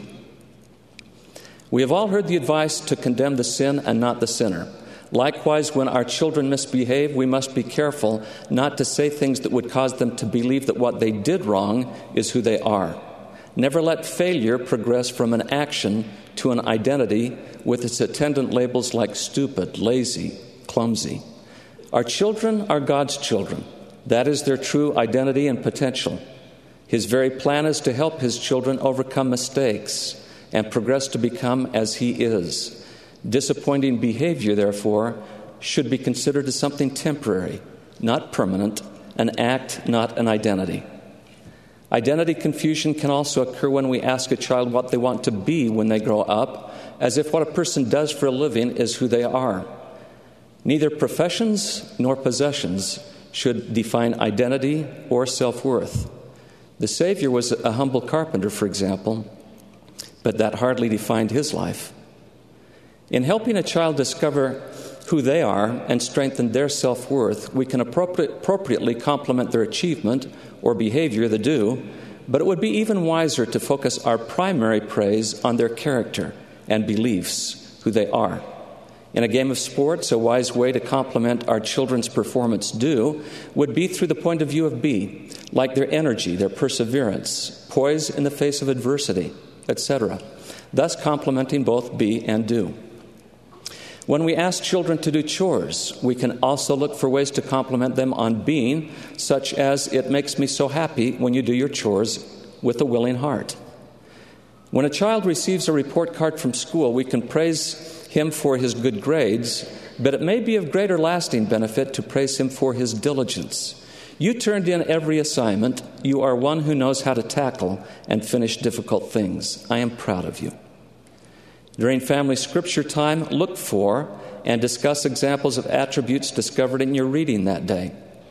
We have all heard the advice to condemn the sin and not the sinner. Likewise, when our children misbehave, we must be careful not to say things that would cause them to believe that what they did wrong is who they are. Never let failure progress from an action to an identity with its attendant labels like stupid, lazy, clumsy. Our children are God's children. That is their true identity and potential. His very plan is to help His children overcome mistakes and progress to become as He is. Disappointing behavior, therefore, should be considered as something temporary, not permanent, an act, not an identity. Identity confusion can also occur when we ask a child what they want to be when they grow up, as if what a person does for a living is who they are. Neither professions nor possessions should define identity or self-worth. The Savior was a humble carpenter, for example, but that hardly defined His life. In helping a child discover who they are and strengthen their self-worth, we can appropriately compliment their achievement or behavior, the do, but it would be even wiser to focus our primary praise on their character and beliefs, who they are. In a game of sports, a wise way to compliment our children's performance do would be through the point of view of be, like their energy, their perseverance, poise in the face of adversity, etc., thus complimenting both be and do. When we ask children to do chores, we can also look for ways to compliment them on being, such as, "It makes me so happy when you do your chores with a willing heart." When a child receives a report card from school, we can praise him for his good grades, but it may be of greater lasting benefit to praise him for his diligence. You turned in every assignment. You are one who knows how to tackle and finish difficult things. I am proud of you. During family scripture time, look for and discuss examples of attributes discovered in your reading that day.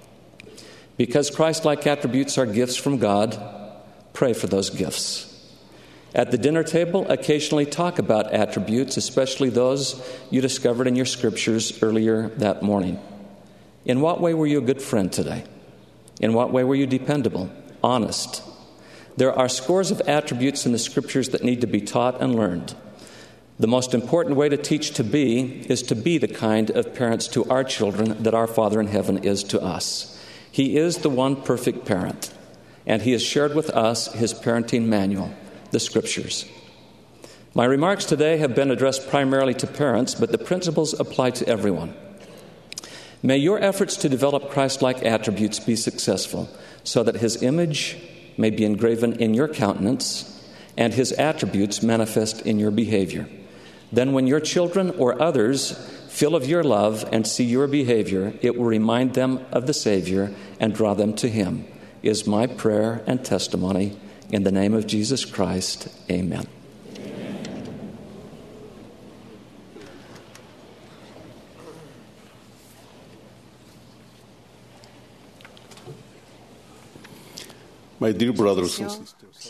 Because Christ-like attributes are gifts from God, pray for those gifts. At the dinner table, occasionally talk about attributes, especially those you discovered in your scriptures earlier that morning. In what way were you a good friend today? In what way were you dependable, honest? There are scores of attributes in the scriptures that need to be taught and learned. The most important way to teach to be is to be the kind of parents to our children that our Father in heaven is to us. He is the one perfect parent, and He has shared with us His parenting manual, the Scriptures. My remarks today have been addressed primarily to parents, but the principles apply to everyone. May your efforts to develop Christ-like attributes be successful, so that His image may be engraven in your countenance and His attributes manifest in your behavior. Then when your children or others feel of your love and see your behavior, it will remind them of the Savior and draw them to Him, is my prayer and testimony. In the name of Jesus Christ, amen. My dear brothers and sisters,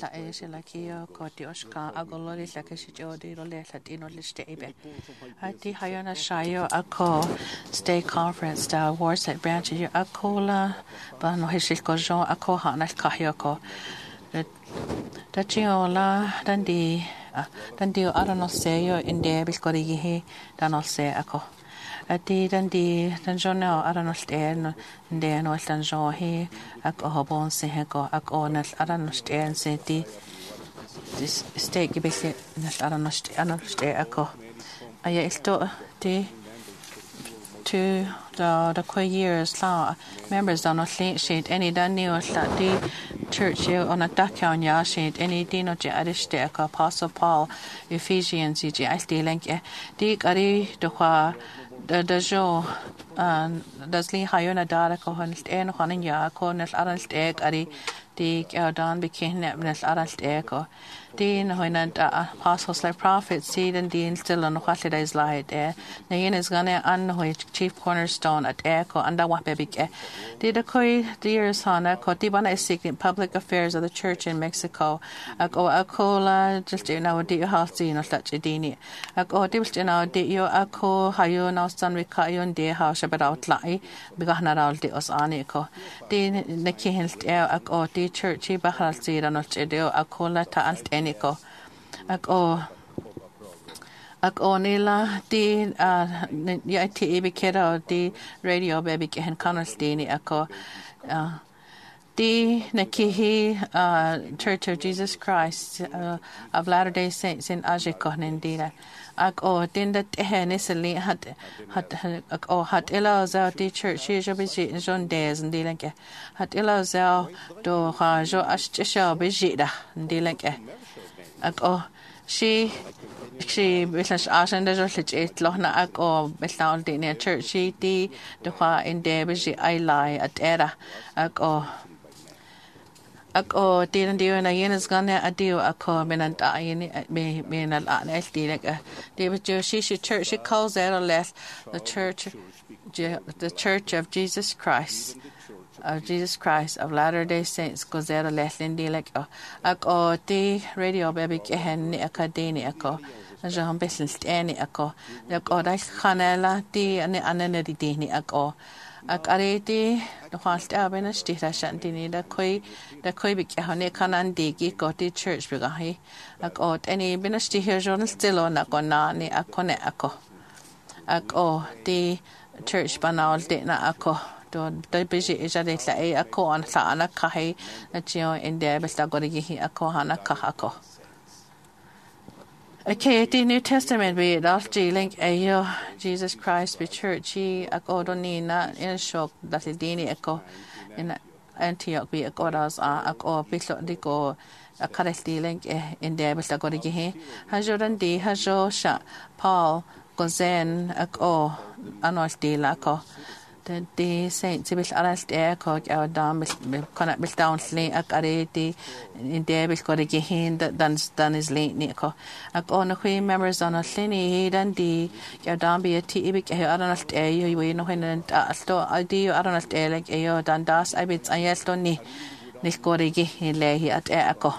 State Conference da Warsaw branch akola ba no hishiko jo akoha na kahyoko da chiola dandi arano seyo inde biskori he danol se ako ati dandi danjono arano sten inde no danjo he ako hobon se ko ako na arano sten se ti this state gibisi na arano sten ako aya isto ti to the years la members don't know sheet any Daniel the church on a dakon ya sheet any dino je ariste ka apostle Paul Ephesians je asti link di gari do kwa da jo das li hayona dara ko hanst en hanin ya ko nel aranst ek ari di dan bekin nel aranst ek ko din hoina apostles like prophets seed and din still on holidays light na yin is gonna an hoi chief cornerstone at echo anda wa bebike did a koi dears hana ko tibana is seeking public affairs of the church in Mexico ako akola just now di house no such dini ako dibst now di yo ako hayo now san we kayon de house about lai bigahna raul di os ani ko di nekihenst ako di church ba halsi no chedo akola ta alt eniko ako nila di ya ti bikera di radio baby kehen kanastini ako di nakihi Church of Jesus Christ of Latter-day Saints in Ajiko nindira ako din that nisali hat ila za di church je biji jon days ndilenke hat ila za do ha jo astisha biji da ndilenke ako she bilas asan da jo lit lohna ako bilaul di ne church di do ha in de biji ai lai at era ako din dio na yen is gonna adio ako minant ayini me na la sti like David she church she calls out less the church of Jesus Christ of Latter-day Saints goes out less indi like ako di radio baby kehen ni akadeni ako Jean business any ako ako dai khanela di ane di ni ako akareti the first abena stita shantini da koi bik hane kanan digi go to church bigahi ako any benasti here journal still on ako na ni akone ako the church banal de na ako do da biji ejade la ako an sa ana kahi na chio inde besta gorigi ako hana kahako. Okay, the New Testament be it link ayo Jesus Christ be church ako donina in shock that is dini ako in Antioch be ako das ako bislo diko akaresti link in there bista gorigi hajo dan di hajo sha Paul gozen ako anos di lako the saint sibil arrest ko au dam kana bil downsli akareti in there bil gorigi hin dan is late ni ko ako na khui members on a lini dan di au dam be ti ibik aranast yo we no hin sto adi aranast like yo dan das I bit ayeston ni gorigi lehi at ako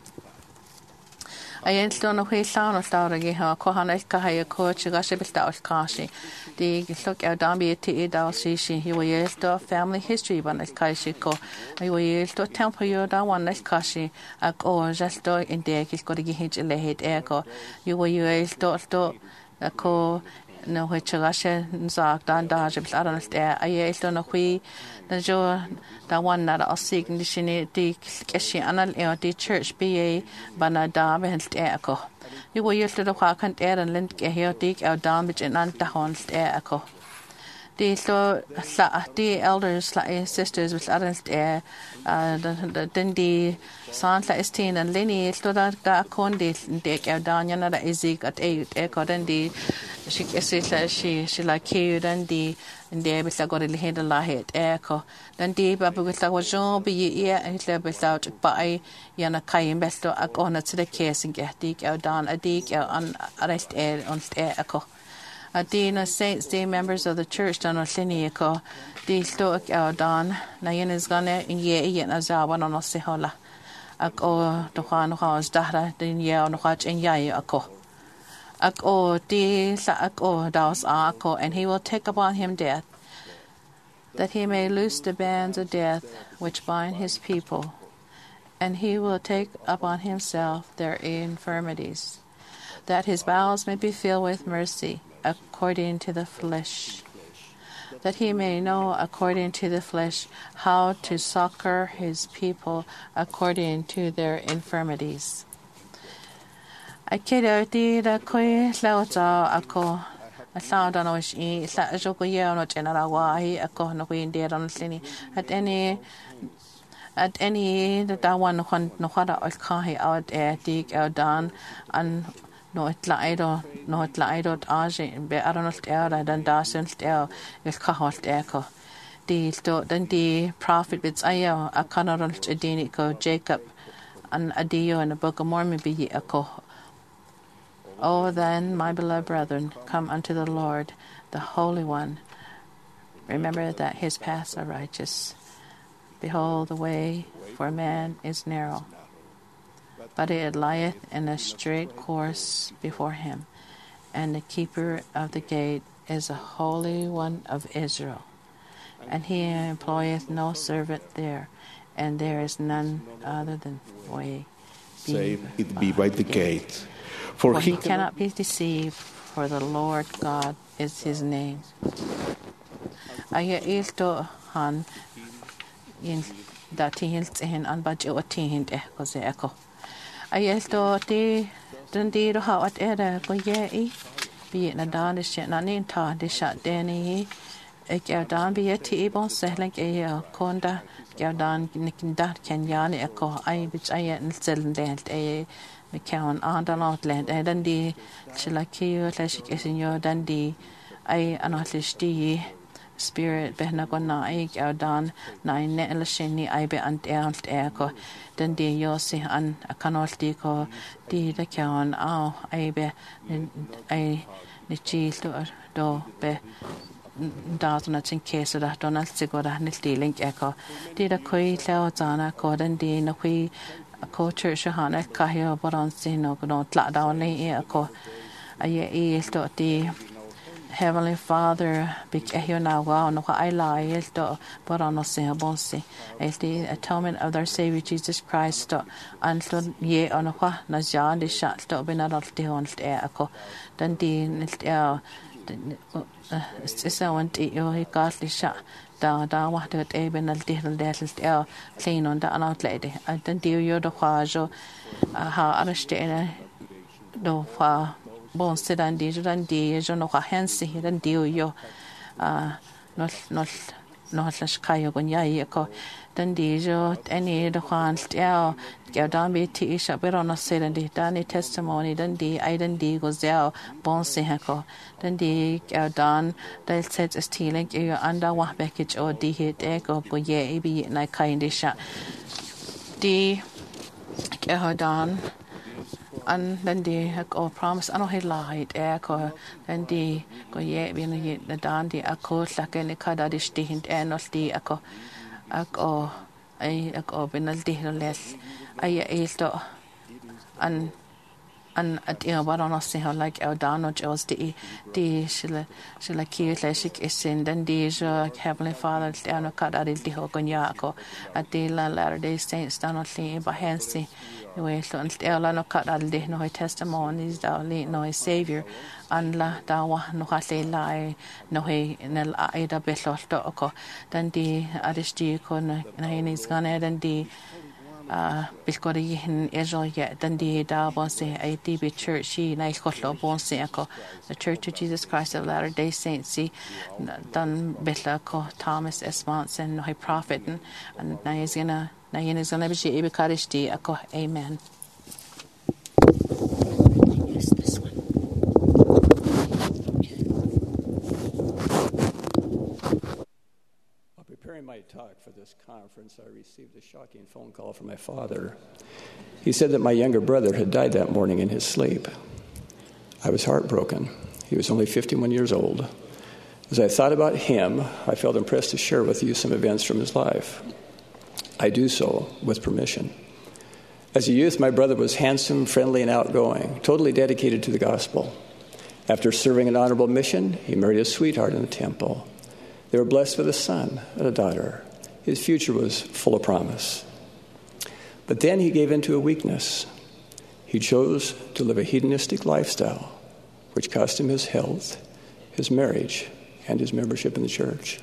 ayen sto no khui sound of staragi ha ko hanel ka hay ko chiga sibil daus kashi the look out dambi ti dal shi he was to family history ban el kashi ko I was to temple yo da one el kashi ako just to in de kis ko gi hit le hit eko you were to ako no he chigashe nzak dan da je aran ste aye to no khui da jo da one na da sig ni shini di keshi anal di church ba banada behent eko you were used to the kan and lent ke here dik out down bit in anta honst ako the so the elders like sisters with others then the sons like Estin and Lenny so that ga kondi dik out down yana da izig at eko then the she like you then the in the bisa got the head la het eko then the babu with la jo be ye and le without by yana kai besto akona to the case and get dik out down a dik out on arrest on eko Dina saints, the members of the church, dan o llini ko di stoic dan na yin is gonna in ye yin azawan on sihola. Ak o dohan haus dahra din ye on haj in yai ako. Ak o di sa ak o daus ako, and he will take upon him death, that he may loose the bands of death which bind his people, and he will take upon himself their infirmities, that his bowels may be filled with mercy, according to the flesh, that he may know according to the flesh how to succor his people according to their infirmities. I kiddo did a koi lauta ako a sound on which he sat a joke year not in a way a con of wind dead on Slinny at any that one no hada or kahi out air dig out down and no it lied or age be aronald air than dasent air il kahalt echo. Then the prophet bits ayo a canarant edinico Jacob and Adio in the Book of Mormon be a ko. Oh, then, my beloved brethren, come unto the Lord, the Holy One. Remember that his paths are righteous. Behold, the way for man is narrow, but it lieth in a straight course before him, and the keeper of the gate is the Holy One of Israel. And he employeth no servant there, and there is none other than way. Say, it be by the gate. For he cannot be deceived, for the Lord God is his name. Aya ilto han in datihilt in anbaj otihind ekose eko. Aya ilto ti dundi do ha at era go ye be na dan is na nin ta de shat deni ek dan be ti bon sehlang e konda dan nikinda kenyani eko ai bich aya nselndelt e McCown and an outland and Dundee Chilaki Lashik Esinyo Dundee I anotlish spirit Behnagona Ig Ardan Nine Nelashini I be ant echo Dundee Yossi an a canoltico D the Cowan ow I be I Nichi do be Dartnut in case of that Donald Sigora Nilty echo did a koi Laozana Gordon D no qui a co church hana kahio boron sino no tla down e a co a ye to the Heavenly Father big ehio na wa no I lie to boron se bonsi as the atonement of their Savior Jesus Christ to anton ye on wa na jan de shat to benadal de on a co then the it's a want yo he godly shot da wa de e benal de clean on the outlet and then do you do quajo ha arreste do fa bon sedan di jo no hensi then do you not lash kayo gonya ko then di jo any the khan steo get down be ti sha pero no sedan di dani testimony then di I then di goes there bon se ko then di down they said is stealing you under wa package or di hit go ye be na kind sha di down and then di go promise I know he lied ko then di go ye be no the dan di ako like any kada di stind not di ako I benal di less I to an at what on us how like our down or just the shilla cute like is in then the Heavenly Father down a cut at the hogonyaco at the Latter-day Saints down only by Hansi way so until no cut at the no testimonies down no Savior and la dawa no hate lie no he nel aida beslot to then the aristi con is gonna then the Biscori in Israel yet than the Dabonse a DB church she nice cotlo bonse the Church of Jesus Christ of Latter-day Saints see done Betla Thomas S. Monson no prophet and na is gonna be able to ako amen. Use this one. Preparing my talk for this conference, I received a shocking phone call from my father. He said that my younger brother had died that morning in his sleep. I was heartbroken. He was only 51 years old. As I thought about him, I felt impressed to share with you some events from his life. I do so with permission. As a youth, my brother was handsome, friendly, and outgoing, totally dedicated to the gospel. After serving an honorable mission, he married a sweetheart in the temple. They were blessed with a son and a daughter. His future was full of promise. But then he gave in to a weakness. He chose to live a hedonistic lifestyle, which cost him his health, his marriage, and his membership in the church.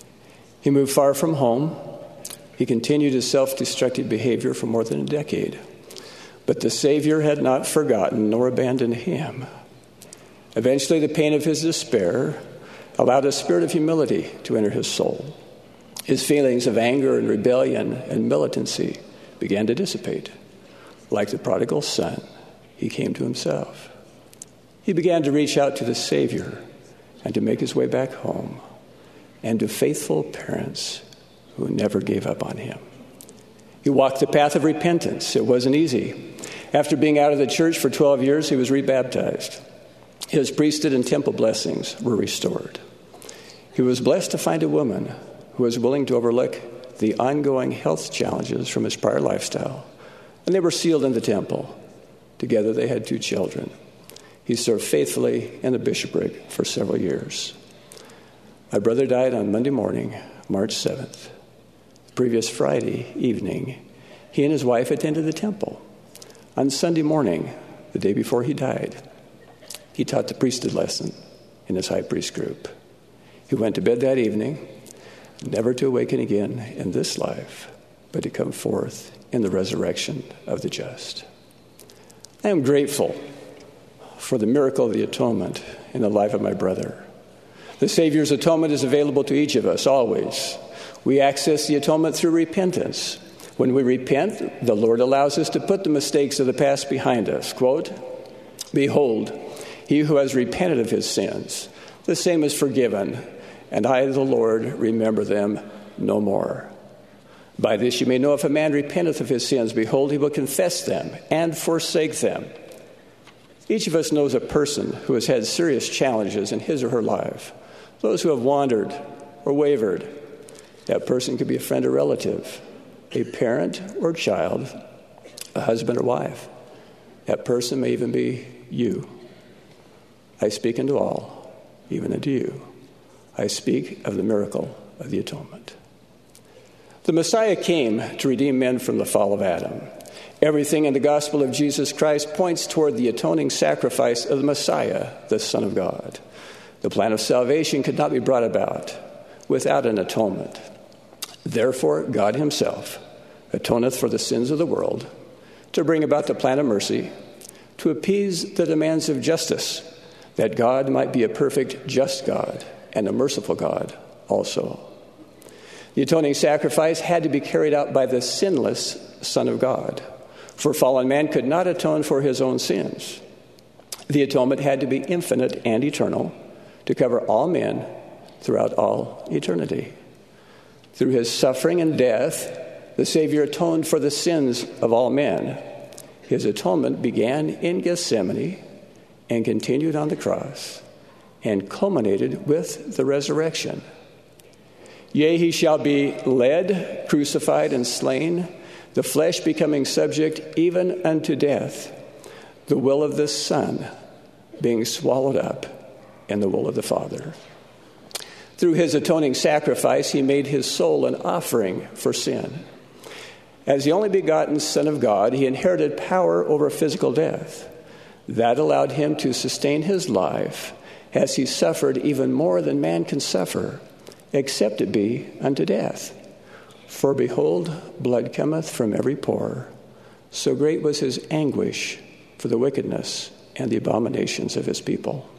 He moved far from home. He continued his self-destructive behavior for more than a decade. But the Savior had not forgotten nor abandoned him. Eventually, the pain of his despair allowed a spirit of humility to enter his soul. His feelings of anger and rebellion and militancy began to dissipate. Like the prodigal son, he came to himself. He began to reach out to the Savior and to make his way back home, and to faithful parents who never gave up on him. He walked the path of repentance. It wasn't easy. After being out of the church for 12 years, he was rebaptized. His priesthood and temple blessings were restored. He was blessed to find a woman who was willing to overlook the ongoing health challenges from his prior lifestyle, and they were sealed in the temple. Together they had 2 children. He served faithfully in the bishopric for several years. My brother died on Monday morning, March 7th. The previous Friday evening, he and his wife attended the temple. On Sunday morning, the day before he died, he taught the priesthood lesson in his high priest group. He went to bed that evening, never to awaken again in this life, but to come forth in the resurrection of the just. I am grateful for the miracle of the atonement in the life of my brother. The Savior's atonement is available to each of us, always. We access the atonement through repentance. When we repent, the Lord allows us to put the mistakes of the past behind us. Quote, "Behold, he who has repented of his sins, the same is forgiven, and I, the Lord, remember them no more. By this you may know if a man repenteth of his sins, behold, he will confess them and forsake them." Each of us knows a person who has had serious challenges in his or her life. Those who have wandered or wavered. That person could be a friend or relative, a parent or child, a husband or wife. That person may even be you. I speak unto all, even unto you. I speak of the miracle of the atonement. The Messiah came to redeem men from the fall of Adam. Everything in the gospel of Jesus Christ points toward the atoning sacrifice of the Messiah, the Son of God. The plan of salvation could not be brought about without an atonement. Therefore, God himself atoneth for the sins of the world, to bring about the plan of mercy, to appease the demands of justice, that God might be a perfect, just God and a merciful God also. The atoning sacrifice had to be carried out by the sinless Son of God, for fallen man could not atone for his own sins. The atonement had to be infinite and eternal to cover all men throughout all eternity. Through his suffering and death, the Savior atoned for the sins of all men. His atonement began in Gethsemane and continued on the cross and culminated with the resurrection. Yea, he shall be led, crucified, and slain, the flesh becoming subject even unto death, the will of the Son being swallowed up in the will of the Father. Through his atoning sacrifice, he made his soul an offering for sin. As the only begotten Son of God, he inherited power over physical death. That allowed him to sustain his life as he suffered even more than man can suffer, except it be unto death. For behold, blood cometh from every pore. So great was his anguish for the wickedness and the abominations of his people.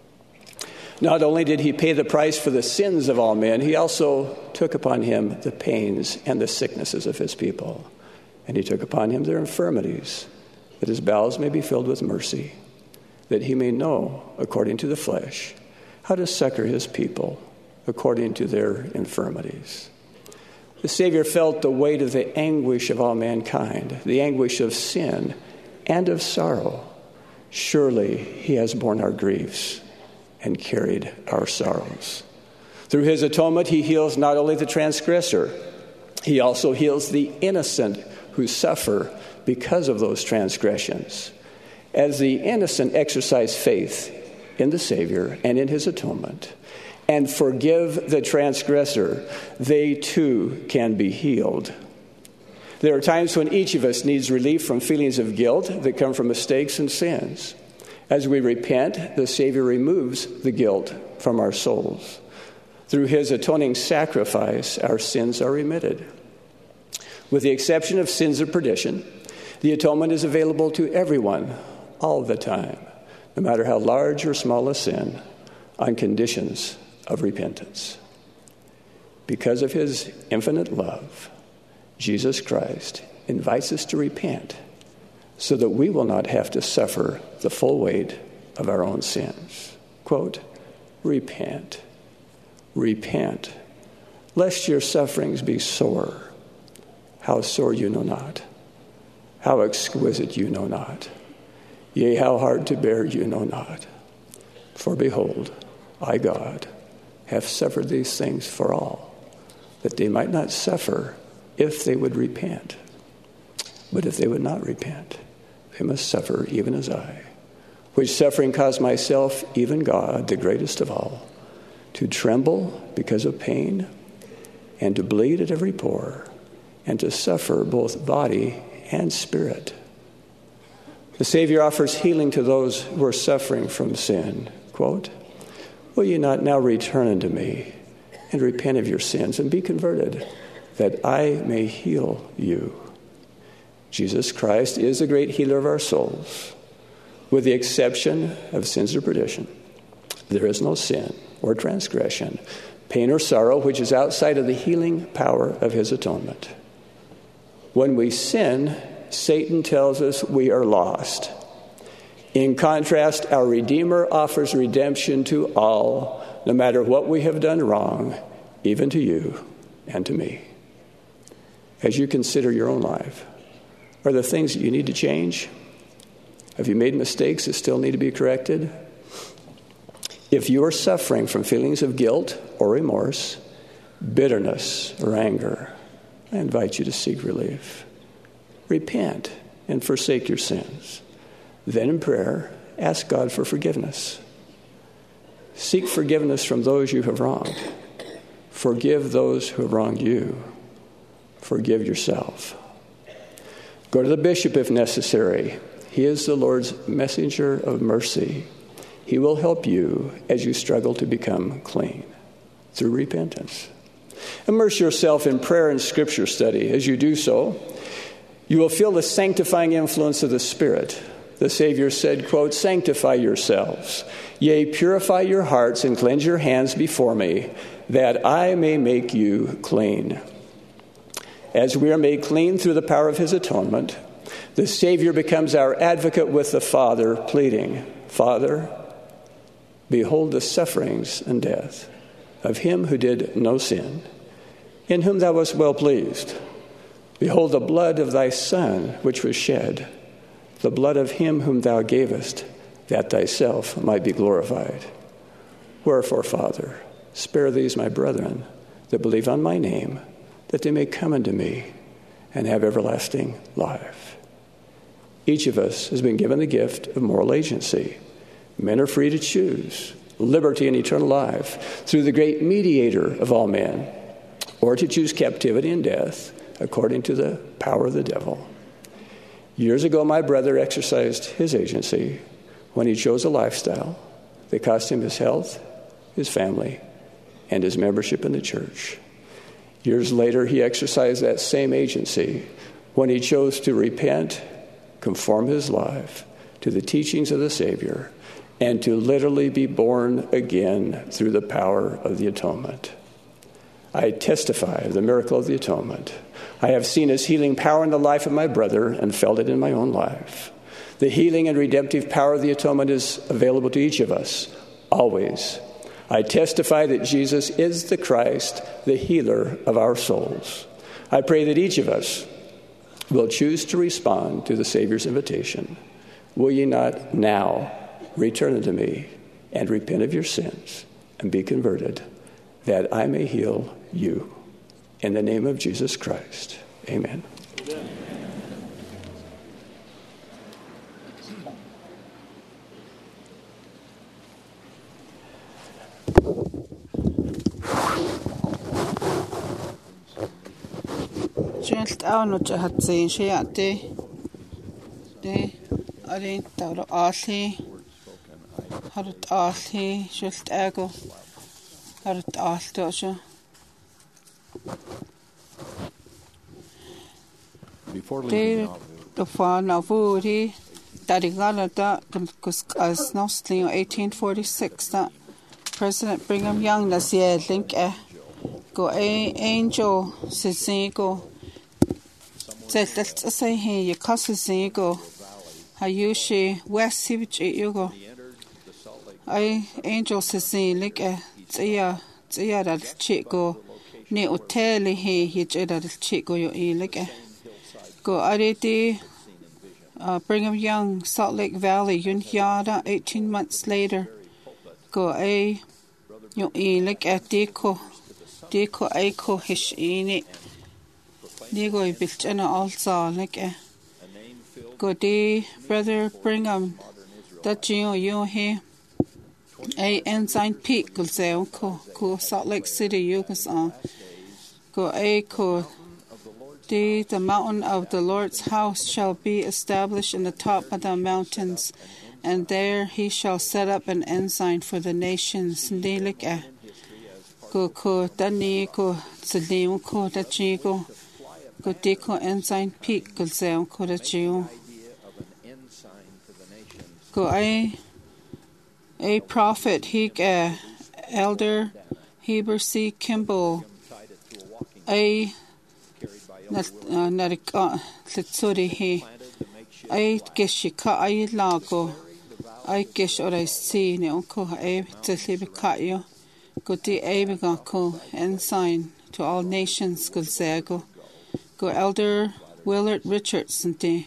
Not only did he pay the price for the sins of all men, he also took upon him the pains and the sicknesses of his people. And he took upon him their infirmities, that his bowels may be filled with mercy, that he may know, according to the flesh, how to succor his people according to their infirmities. The Savior felt the weight of the anguish of all mankind, the anguish of sin and of sorrow. Surely he has borne our griefs and carried our sorrows. Through his atonement, he heals not only the transgressor, he also heals the innocent who suffer because of those transgressions. As the innocent exercise faith in the Savior and in his atonement and forgive the transgressor, they too can be healed. There are times when each of us needs relief from feelings of guilt that come from mistakes and sins. As we repent, the Savior removes the guilt from our souls. Through his atoning sacrifice, our sins are remitted. With the exception of sins of perdition, the atonement is available to everyone all the time, no matter how large or small a sin, on conditions of repentance. Because of his infinite love, Jesus Christ invites us to repent so that we will not have to suffer the full weight of our own sins. Quote, repent, repent, lest your sufferings be sore. How sore you know not, how exquisite you know not, yea, how hard to bear you know not. For behold, I, God, have suffered these things for all, that they might not suffer if they would repent. But if they would not repent, they must suffer even as I, which suffering caused myself, even God, the greatest of all, to tremble because of pain, and to bleed at every pore, and to suffer both body and spirit. The Savior offers healing to those who are suffering from sin. Quote, will you not now return unto me and repent of your sins and be converted, that I may heal you? Jesus Christ is the great healer of our souls. With the exception of sins of perdition, there is no sin or transgression, pain or sorrow, which is outside of the healing power of his atonement. When we sin, Satan tells us we are lost. In contrast, our Redeemer offers redemption to all, no matter what we have done wrong, even to you and to me. As you consider your own life, are there things that you need to change? Have you made mistakes that still need to be corrected? If you are suffering from feelings of guilt or remorse, bitterness or anger, I invite you to seek relief. Repent and forsake your sins. Then in prayer, ask God for forgiveness. Seek forgiveness from those you have wronged. Forgive those who have wronged you. Forgive yourself. Go to the bishop if necessary. He is the Lord's messenger of mercy. He will help you as you struggle to become clean through repentance. Immerse yourself in prayer and scripture study. As you do so, you will feel the sanctifying influence of the Spirit. The Savior said, quote, sanctify yourselves, yea, purify your hearts and cleanse your hands before me, that I may make you clean. As we are made clean through the power of his atonement, the Savior becomes our advocate with the Father, pleading, Father, behold the sufferings and death of him who did no sin, in whom thou wast well pleased. Behold the blood of thy Son, which was shed, the blood of him whom thou gavest, that thyself might be glorified. Wherefore, Father, spare these my brethren that believe on my name, that they may come unto me and have everlasting life. Each of us has been given the gift of moral agency. Men are free to choose liberty and eternal life through the great mediator of all men, or to choose captivity and death according to the power of the devil. Years ago, my brother exercised his agency when he chose a lifestyle that cost him his health, his family, and his membership in the church. Years later, he exercised that same agency when he chose to repent, conform his life to the teachings of the Savior, and to literally be born again through the power of the atonement. I testify of the miracle of the atonement. I have seen his healing power in the life of my brother and felt it in my own life. The healing and redemptive power of the atonement is available to each of us, always. I testify that Jesus is the Christ, the healer of our souls. I pray that each of us will choose to respond to the Savior's invitation. Will ye not now return unto me and repent of your sins and be converted, that I may heal you. In the name of Jesus Christ, amen. Just out of the scene, she had the I didn't tell the Ashley, had it Ashley, just ego, had it Ashley. Before leaving the fan of Woody, Daddy Galata, as Nostly in 1846, that President Brigham Young, that's the link, go angel, says go. Let's say here, your cousin go. I usually West Sivich you go. I angel says like a tia that chick go. Ne hotel here, you that chick go you like a go. I did Brigham Young, Salt Lake Valley, Yada, 18 months later. Go you like a deco echo hish in it. Nigo Bichana also like a go day, Brother Brigham, that you here. A ensign peak will say, Uncle, Salt Lake City, you go the mountain of the Lord's house shall be established in the top of the mountains, and there he shall set up an ensign for the nations. Nilika go Dani go Salim ko Dachigo go Diko ensign peak will say, Uncle, that you go a prophet, he elder Heber C. Kimball, a narika litsuri he, I geshika I lago, I gesh or I see ne unko a tilibikayo, go di abigako ensign to all nations good zego, go elder Willard Richardson de,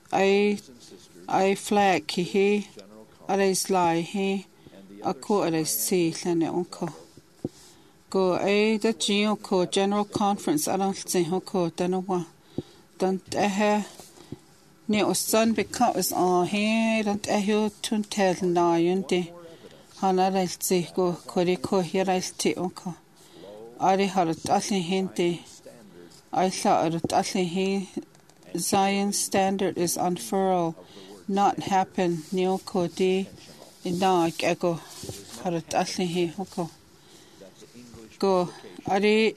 I flag he. Arais lie he a ko arais see lane unko go the geo ko general conference aral se hoko danawa don't ne o sun because on he don't tun tell na yunde hana rais se go ko here rais te unko ari harat asli hinte I thought it asli he Zion standard is unfurled. Not happen Neoko di ina ego harat aslihi hoko go ari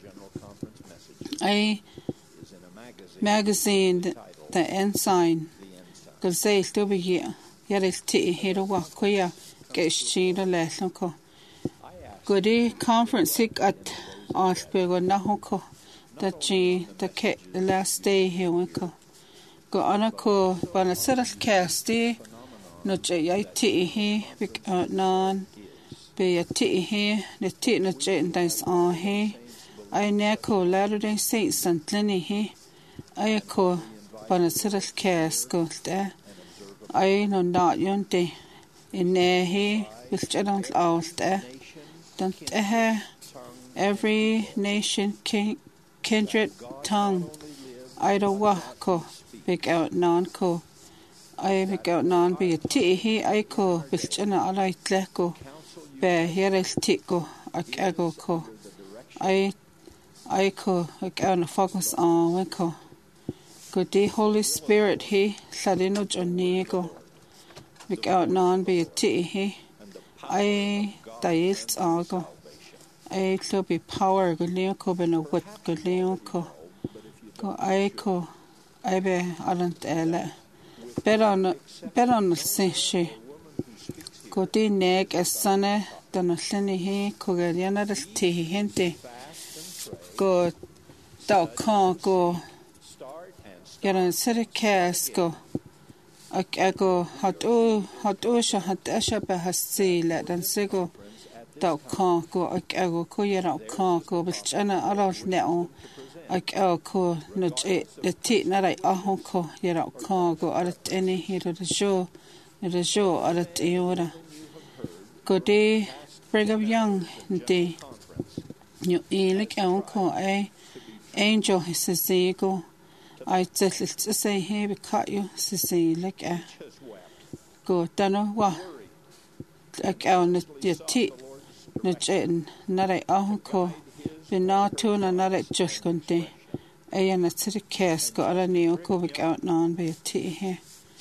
a magazine the ensign go say still be here is ti hero wa koya geshi the lesson go di conference sick at Osbergo na hoko that the last day here wiko go anako banasaras casti no jayati he big non be a ti he the ti no jendais on he I neko Latter-day Saints and Lenny he I ko banasaras cast go there I no not yonde in there he with general out there don't every nation kindred tongue I don't walk big out non ko I big out non be a ti he I ko bichana alai tleko be here is tiko ago ko I ko on focus on weko go the Holy Spirit he sadino jonigo big out non be a ti he I diet ago I to be power go leo ko be no what go leo ko go I ko I be alant ele. Bet on the senshi. Go di neg as sunne, don a slinny he, cogariana the tea hinte. Go dao go. Yaran city cast go. I go hot osha hot asha behasi let and sigo. Dao go I go koyera go bichana around neo. I ko no the tit na I ahonko yera ko go arat any hero the show at the ora go dé Brigham Young dé nu élik ko é angel sa sé go ai tsetl sé he be cut you sa sé lik go dano wa ak na ti na chen na rai ko be na tu na na rai just konte ai na tsir kes go ala ni ko be out non be ti he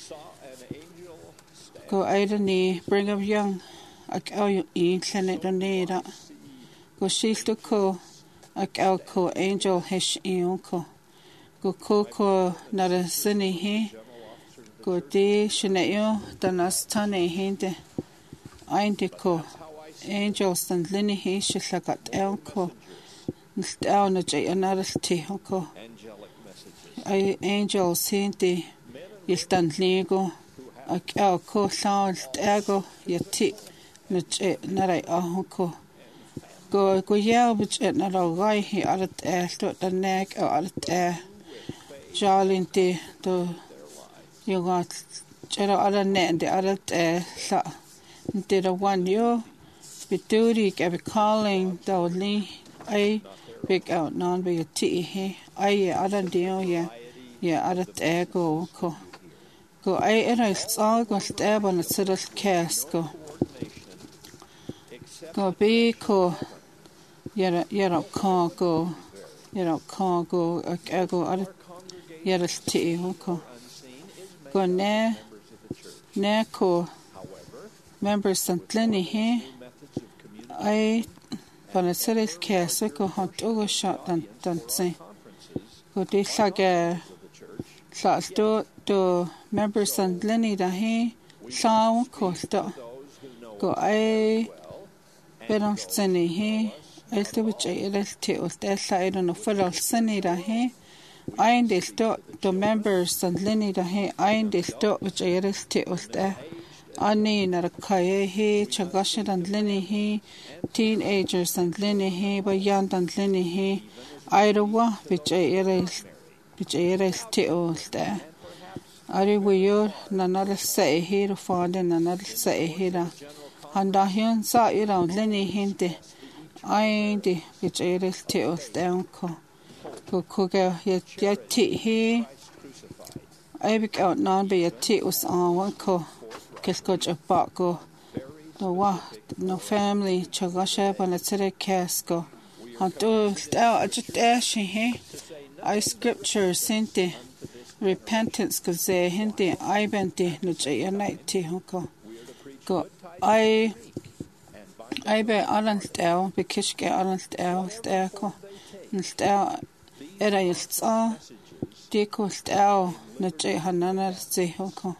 go ai da ni Brigham Young ak you in clinic da ne da go shifto ko ak ko angel hish ko go na da sini he go de shneyo danas tane hinde ainde ko angels and lini he shlagat ko nstau na jay anarti ko ai angels hinde yistan ligo ak ko sound ego yati na jay narai ko go yeah but na gai he alat to the neck alat jalinte to you got chera ala ne de alat sa did a one yo bituri ke be calling dawli ai big out non be ti he ai ala dio ya alat go go ai era sa go stab on the sidas cas go be ko yara go go alat yara ti go ne ko members Santlini he I Panaceres Casa go hot over shot dan say go de saga do members Santlini da he saw costa go I beron seni he I to which I te was there side on a full seni da he I in this do members Santlini da he I in this which I te was there Ani narakaye he chagashan and lini he teenagers and lini he bayan and lini he Iowa which eres teos there Ari wiyor nanal say he to find and another say here Handa hyun sa around lini hinte Indi which eres teos down ko yet he I be out non be a teos on one ko Kiskoch a bako no family chagasha panatere casco hanto stau just ashi he I scripture sente repentance kaze hinte I bente no jaya night te hoko go I be alan stau bikishke alan stau ko stau era ysta deko stau no jaya hanana se hoko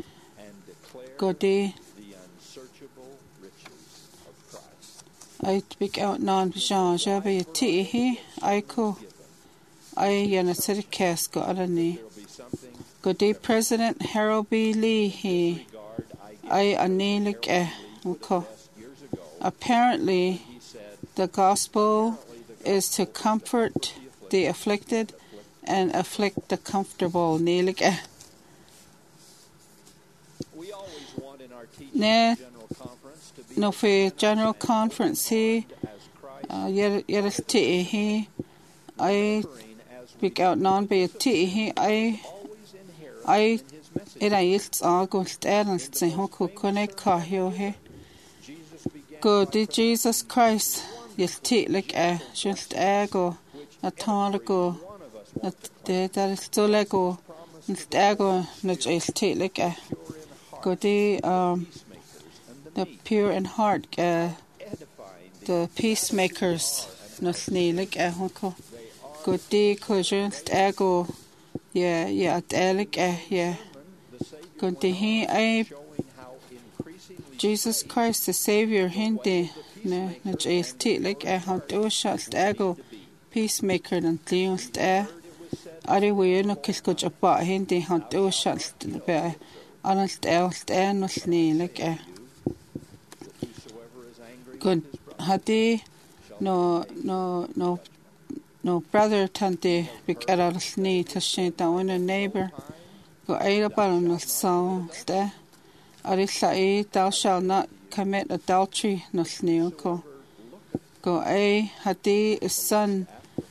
Godi I speak out non Jean Jabe Tihi I yana Sirkas go Alani Godi President Harold B. Lee he I anilik Apparently the gospel is to comfort the afflicted and afflict the comfortable nilik no for general conference he yeres ti he I speak out non be ti he I it is August and say hoko connect kahyo he go did Jesus Christ yes ti like just ego a go that is so lego ego not just ti like go the pure in heart the peacemakers no snelik hoko go de ko just ego adelik go de he I Jesus Christ the Savior hindi na just like how to shast ego peacemaker and cleanst ari we no kisko chapa hindi how to shast be anast no snelik good hati no brother tante big aral sne tashinta when a neighbor go aiga balon no sound ari sai thou shall not commit adultery nolneo ko. Go a hadi is son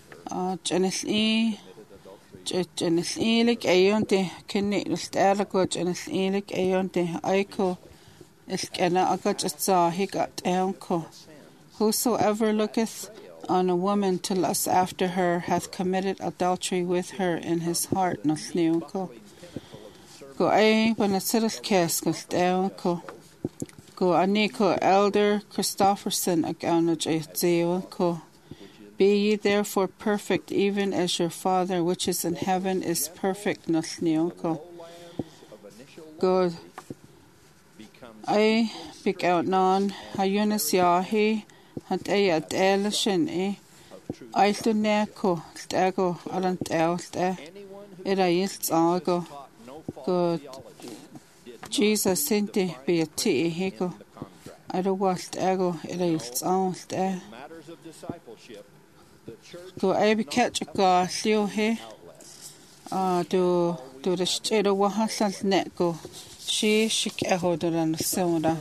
Janil Elig Ayonte Kenny Ustarago Janil Elig Ayonte Aiko Ilkana Agat Atza Higat Eonko. Whosoever looketh on a woman to lust after her hath committed adultery with her in his heart nolneonko. Go a Banasiris Keskust Eonko. Go Aniko Elder Christopherson Aganoj Zeonko. Be ye therefore perfect, even as your Father which is in heaven is perfect. Nolneonko. Go I big out non Hayunas Yahi had a at Elishin I to Neko Stago Alant Elste Irayils Ago. Go Jesus Sinti be a tea hego. I don't watch ego Irayils Alste. Go I be catch a gar Leo he do the state of Wahasal Neko. She echoed on the soda.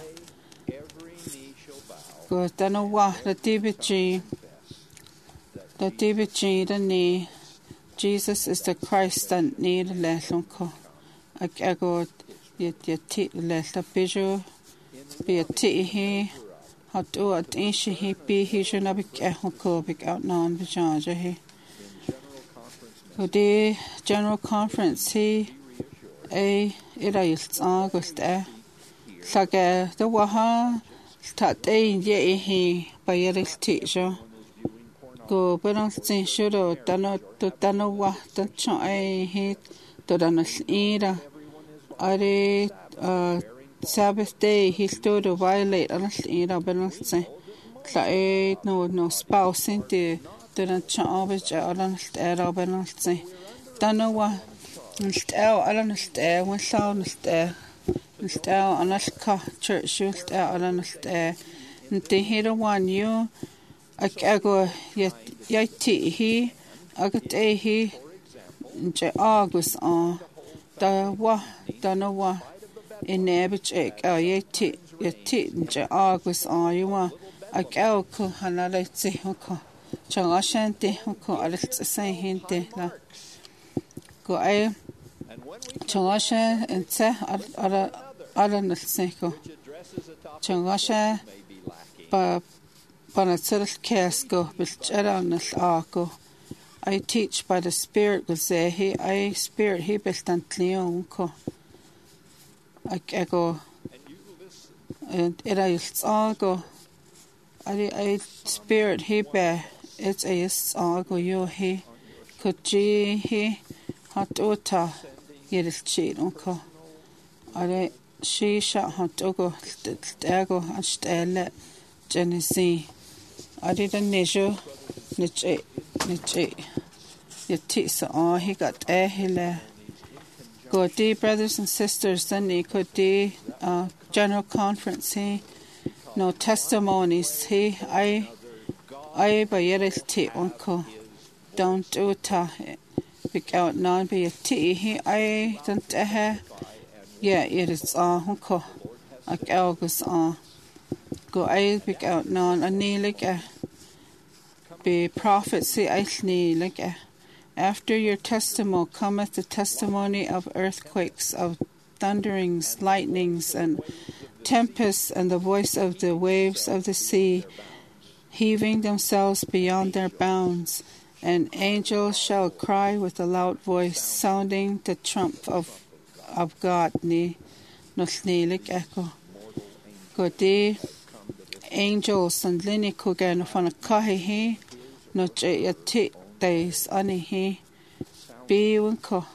Go dano wa the DBG. The DBG the knee. Jesus is the Christ and need a lesson. I echoed yet tit less the visual. Be a tea he. How do at inch he be he should not be echo big out non vijaja he. Go the general conference he. A Irayils August Saga the Waha Stat ye he by Iris teacher. Go Benonstein Shudo Dano to Dano Wa the Chai he to Danos Ida. Are Sabbath day he stood to violate Anas Ida Benonstein. Clay no spouse into the Chavage Alan's era Benonstein. Dano Wa. Nstau ala nstau when sound nstau anaska church nstau ala nstau nte hira one you ago yati he agat he nje agus on da wa no wa in nebich yati nje agus on you wa agao ko hanale tsi ko changashante ko alits say hinte la go I Changasha and Se Alanaseko Changasha Banatsiris Kesko Bicheranas Ako. I teach by the Spirit will say he I Spirit he Bestantleonko. I go and it is all go I Spirit he be it's a all go you he could he hot ota yeris cheat unko. Are she shot hot ogo stago and stelle Genesee. I did a nejo niche yetisa on he got hele. Go dear brothers and sisters, then he could de general conference he no testimonies he I by yeris tea unko. Don't do ta. Pick out non be a tea he I don't yeah it is hunko like August go I pick out non a knee like be prophet see I knee like after your testimony cometh the testimony of earthquakes, of thunderings, lightnings, and tempests, and the voice of the waves of the sea heaving themselves beyond their bounds. And angels shall cry with a loud voice, sounding the trump of God. Ni nosnilik echo. Go de angels and lini kugan from a kahi no jayati days anihi be unko.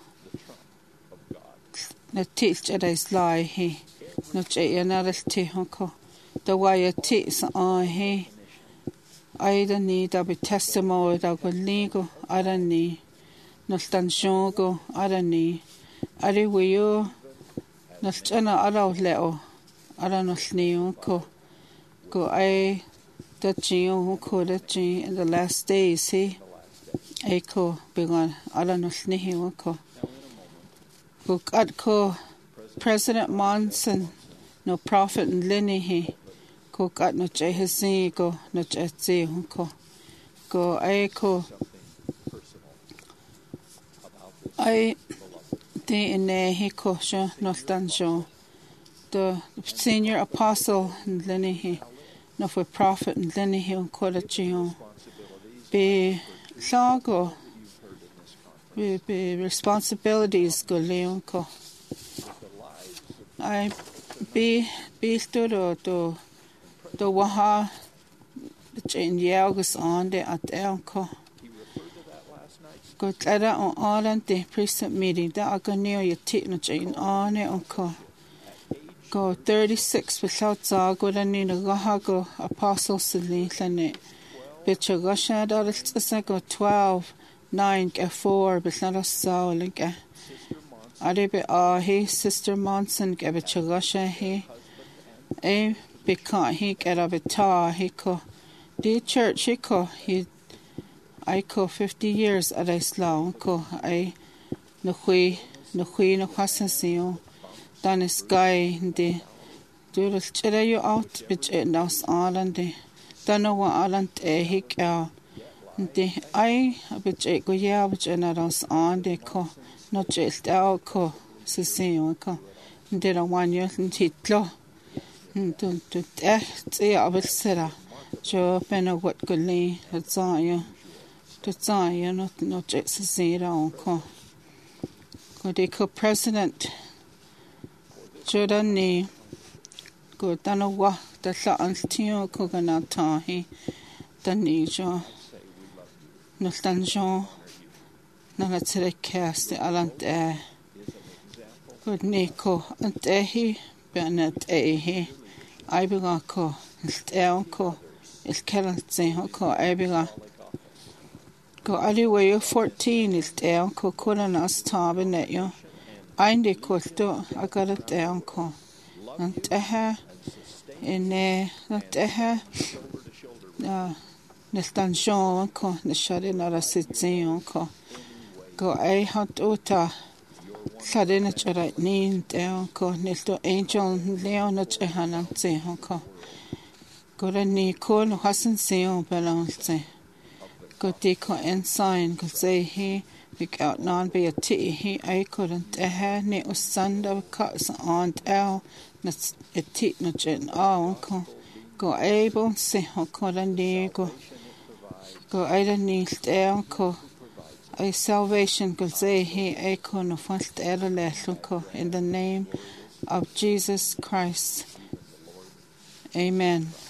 No teach it is lie he no jayanaris ti hunko. The way it teach on he. I don't need a testimony that go legal. I don't need no stanjongo. I don't need. I do we you no chana aro leo. I don't know sneo go I that geo ko that g in the last days he echo begun. I don't know sneo ko go God ko President Monson no prophet and Lenny he ko kat no che hesi ko no che tsi ko ko ai ko ai te ine he ko sha no tan sho the senior apostle in leni he no for prophet in leni he on ko la chi on be sago be responsibilities go leon ko I be to waha in yagus on the at elko go tada on all the precinct meeting that I go near your teach in on it unko go 36 without zago the nina gahago apostle silly lane bitcha gasha that it's go 12 9 get 4 but not a soul like Aribe he Sister Monson gave a chagasha he because he get a bita he ko the church he ko he I ko 50 years at Islam ko I no hui no hasasio dan is guy the do the chira you out bitch it nas alande dan no alant he ka the I bitch it go ya bitch na nas on de ko no just out ko se se ko de la wanyo titlo to te abelsera jo pena what gully to tsaya no just se ra ko de ko president Jordan ni go tanawa the sa antio ko gana ta he tani jo no tanjo na tere cast alant good neko antehi benet he aibiga ko ko is kelantse ko aibiga go aliwe 14 is down ko kolanas tabenet yo inde ko to agarat down ko anteha in anteha nestan jon ko ne shade na rasitsion ko go ai hat uta sadena chara nin down ko nesto angel leon at hanan se ko go ni ko no hasan se on balance go te ko ensign go say he big out non be a ti he I couldn't ne usanda ka on el na ti no chen ko go able se ko ni go I don't need ko I salvation could say he icon of first in the name of Jesus Christ. Amen.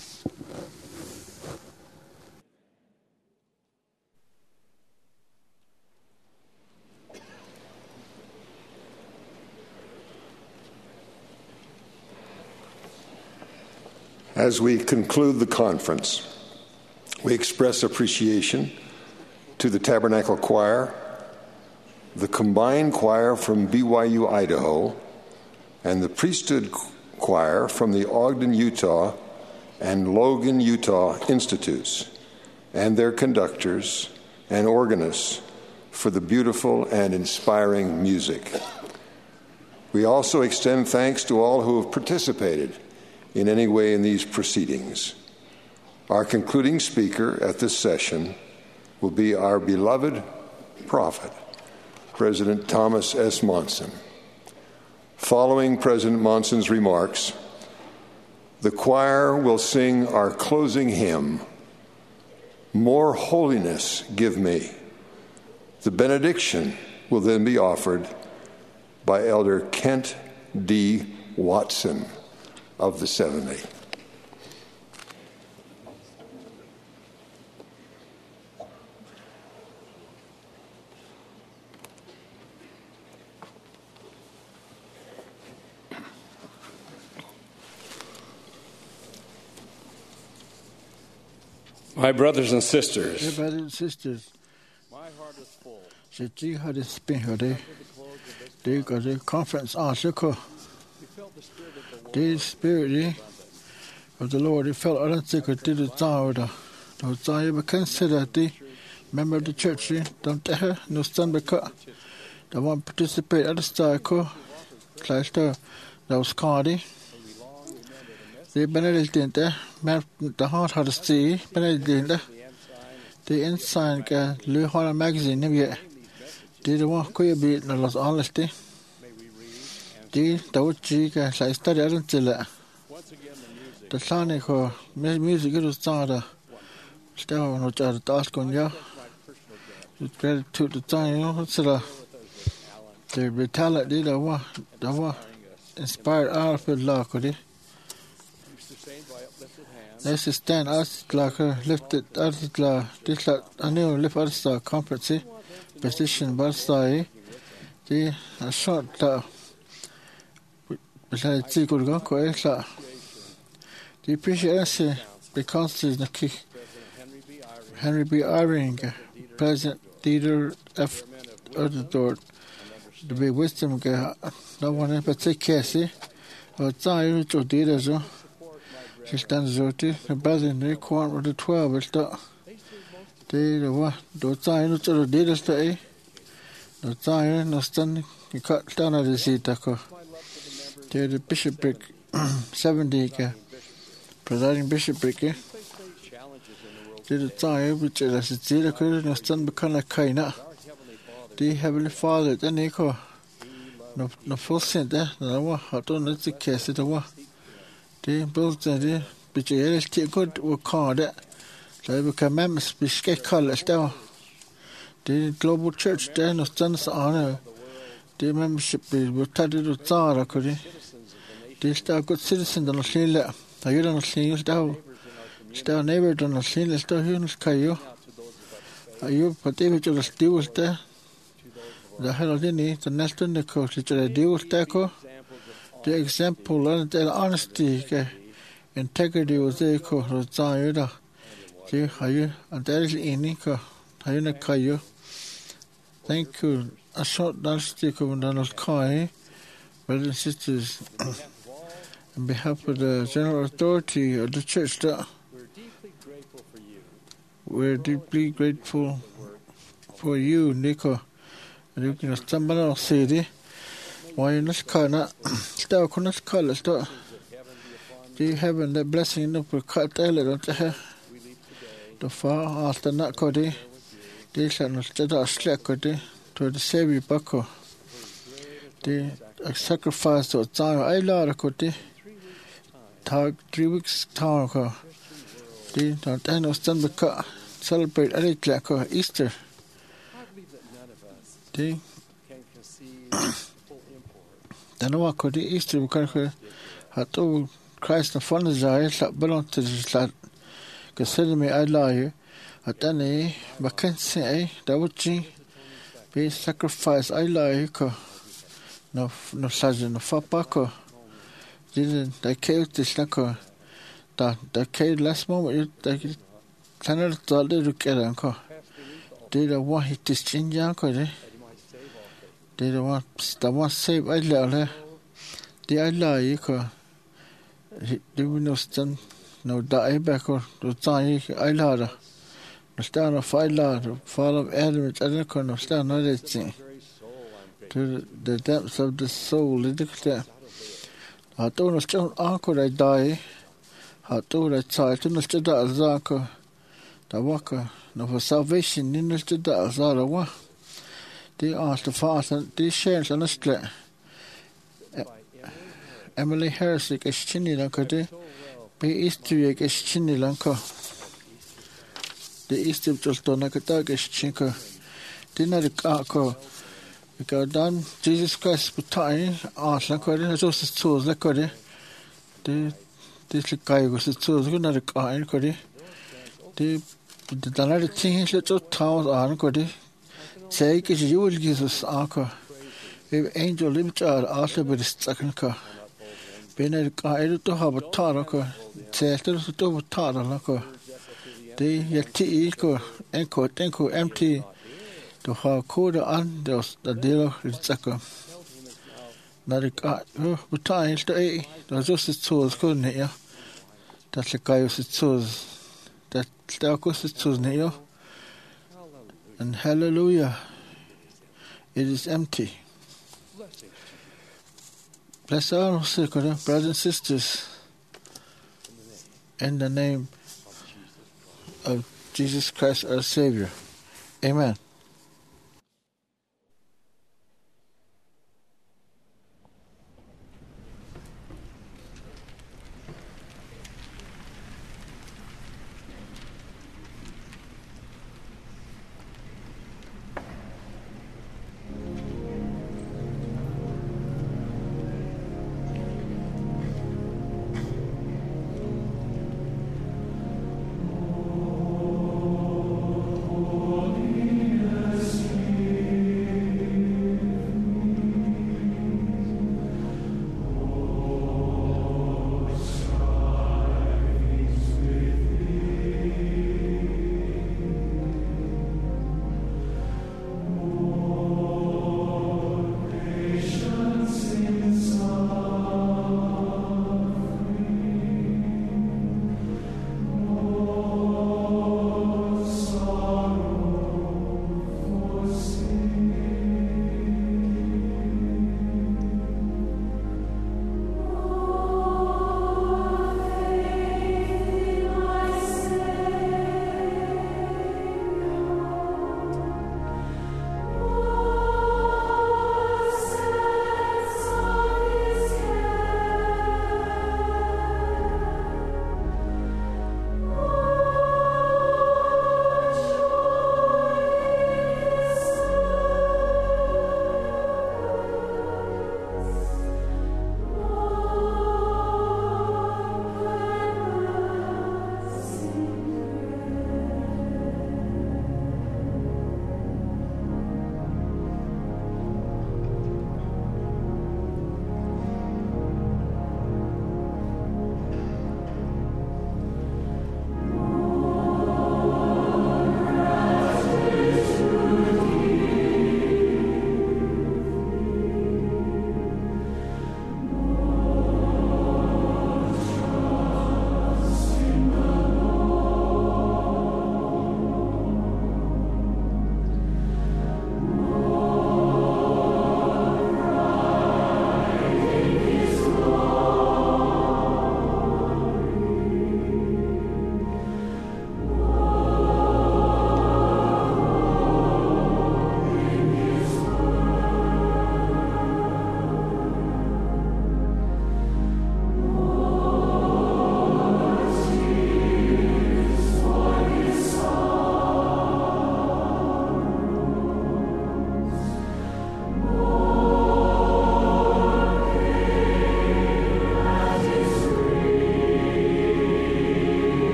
As we conclude the conference, we express appreciation to the Tabernacle Choir, the combined choir from BYU, Idaho, and the priesthood choir from the Ogden, Utah, and Logan, Utah Institutes, and their conductors and organists for the beautiful and inspiring music. We also extend thanks to all who have participated in any way in these proceedings. Our concluding speaker at this session will be our beloved prophet, President Thomas S. Monson. Following President Monson's remarks, the choir will sing our closing hymn, More Holiness Give Me. The benediction will then be offered by Elder Kent D. Watson of the 70. My brothers and sisters, my heart is full. The conference the spirit of the Lord, it felt unsick did it down. I consider the member of the church, don't no stand because the one participate at the star /star that was Cardi. Det er Benedictine der, men der har det sted, Benedictine der. Det er ensign kan løbe magazine vi. Det var kunne blive når los alles det. Det der var ikke så stadig er den til. Der slange ko med musik du starter. Stav når der task kun ja. Det er til det time så der. Det betaler det der var inspired out for lag og det. Let's stand us like lifted out la this la anu lift us the conference position balsai the a short la beside ti kurga ko esa the appreciation because is the Henry B. Eyring President Leader F. Ordor the be wisdom ga no one in particular or tsai to did so Sistan Zoti, the Bazin, the Quant with the 12 is the day the what, the time to the data stay, the time no standing, you cut down at the seat, the bishopric 70, presiding bishopric, the time which is a zeta could no stand become a kaina. The Heavenly Father, then echo no full center, no one, I don't know the case it over. Det built det budget til godt og kode så vi kan memmes beske kaldes der det global church der no stands on det membership vil tage det tsara kodi det står godt citizen der lille der er der lille der står neighbor der lille står hun kayo ayo på det vi jo stivs der der har det ni der næsten det ko til det der ko the example and the honesty integrity was there ko rozayda je hayu and there is any ko hayuna kayo thank you a short honesty ko Donald Kai brothers and sisters on behalf of the general authority of the church we're deeply grateful for you Nico and you can stumble on city why in this corner still couldn't call us do you have the blessing of the cut the far after not cody this and instead of slack cody to the savior bako the sacrifice of time I love cody tag 3 weeks time ko the don't understand the celebrate a Easter the den var ko det Easter kan hat o Christ na von Israel la belong to the ka sel me Allah at ani bakan say da wuci be sacrifice Allah ko no sajen no fapa ko didn't they killed this ko da killed last moment da kanar talde rukeran ko did a wa hit this chinja ko de det var stammer save Allah det Allah ko det vi næsten no der backer du tager Allah der næsten er fejler fall of Adam et andet kun næsten noget det to the depths of the soul det der har du næsten akkurat dig har du det tager du næsten der altså der var no for salvation næsten der altså der var det er altså fasen det sjæls næsten Emily Harris er chini lanka det be istri er chini lanka det istri toltona kata er chinka det når det ko vi kan dan Jesus Christ betai lanka det så så lanka det det kai go så så når det kai ko det det der det ting så så taus ko det sagde ikke jul Jesus ko angel limtar altså på det stakka bener kaedu to haba tara ko tæter så to tara ko det jeg ti ko enko empty to ha koda an der deler stakka når det betai helt af der så så ko ne ja der skal jo så der ko så ne ja and hallelujah it is empty. Bless our brothers and sisters. In the name of Jesus Christ, our Savior. Amen. Holy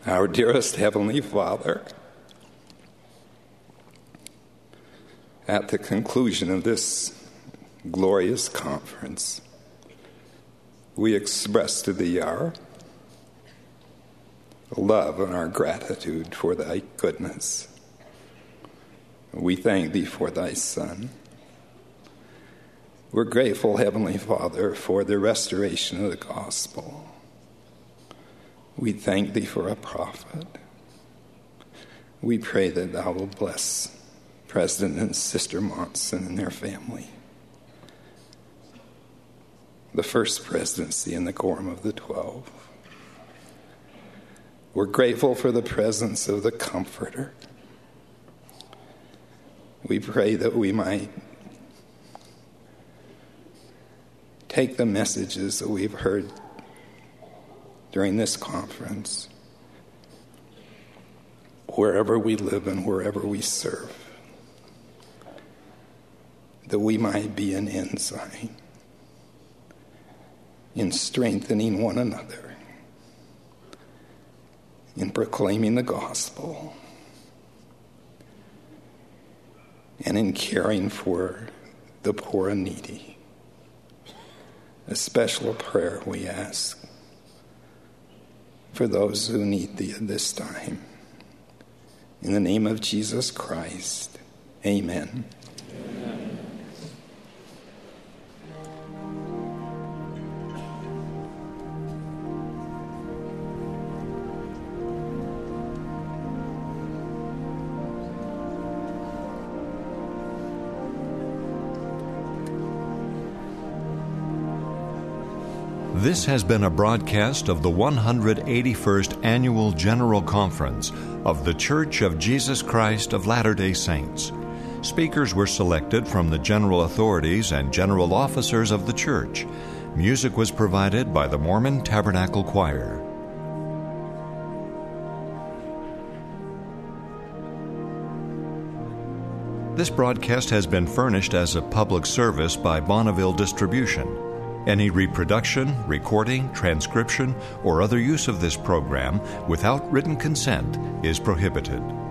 Our dearest Heavenly Father, at the conclusion of this glorious conference, we express to Thee our love and our gratitude for Thy goodness. We thank Thee for Thy Son. We're grateful, Heavenly Father, for the restoration of the gospel. We thank Thee for a prophet. We pray that Thou will bless President and Sister Monson and their family, the First Presidency and the Quorum of the 12. We're grateful for the presence of the Comforter. We pray that we might take the messages that we've heard during this conference, wherever we live and wherever we serve, that we might be an ensign in strengthening one another, in proclaiming the gospel, and in caring for the poor and needy. A special prayer we ask for those who need Thee at this time. In the name of Jesus Christ, amen. Amen. This has been a broadcast of the 181st Annual General Conference of The Church of Jesus Christ of Latter-day Saints. Speakers were selected from the general authorities and general officers of the church. Music was provided by the Mormon Tabernacle Choir. This broadcast has been furnished as a public service by Bonneville Distribution. Any reproduction, recording, transcription, or other use of this program without written consent is prohibited.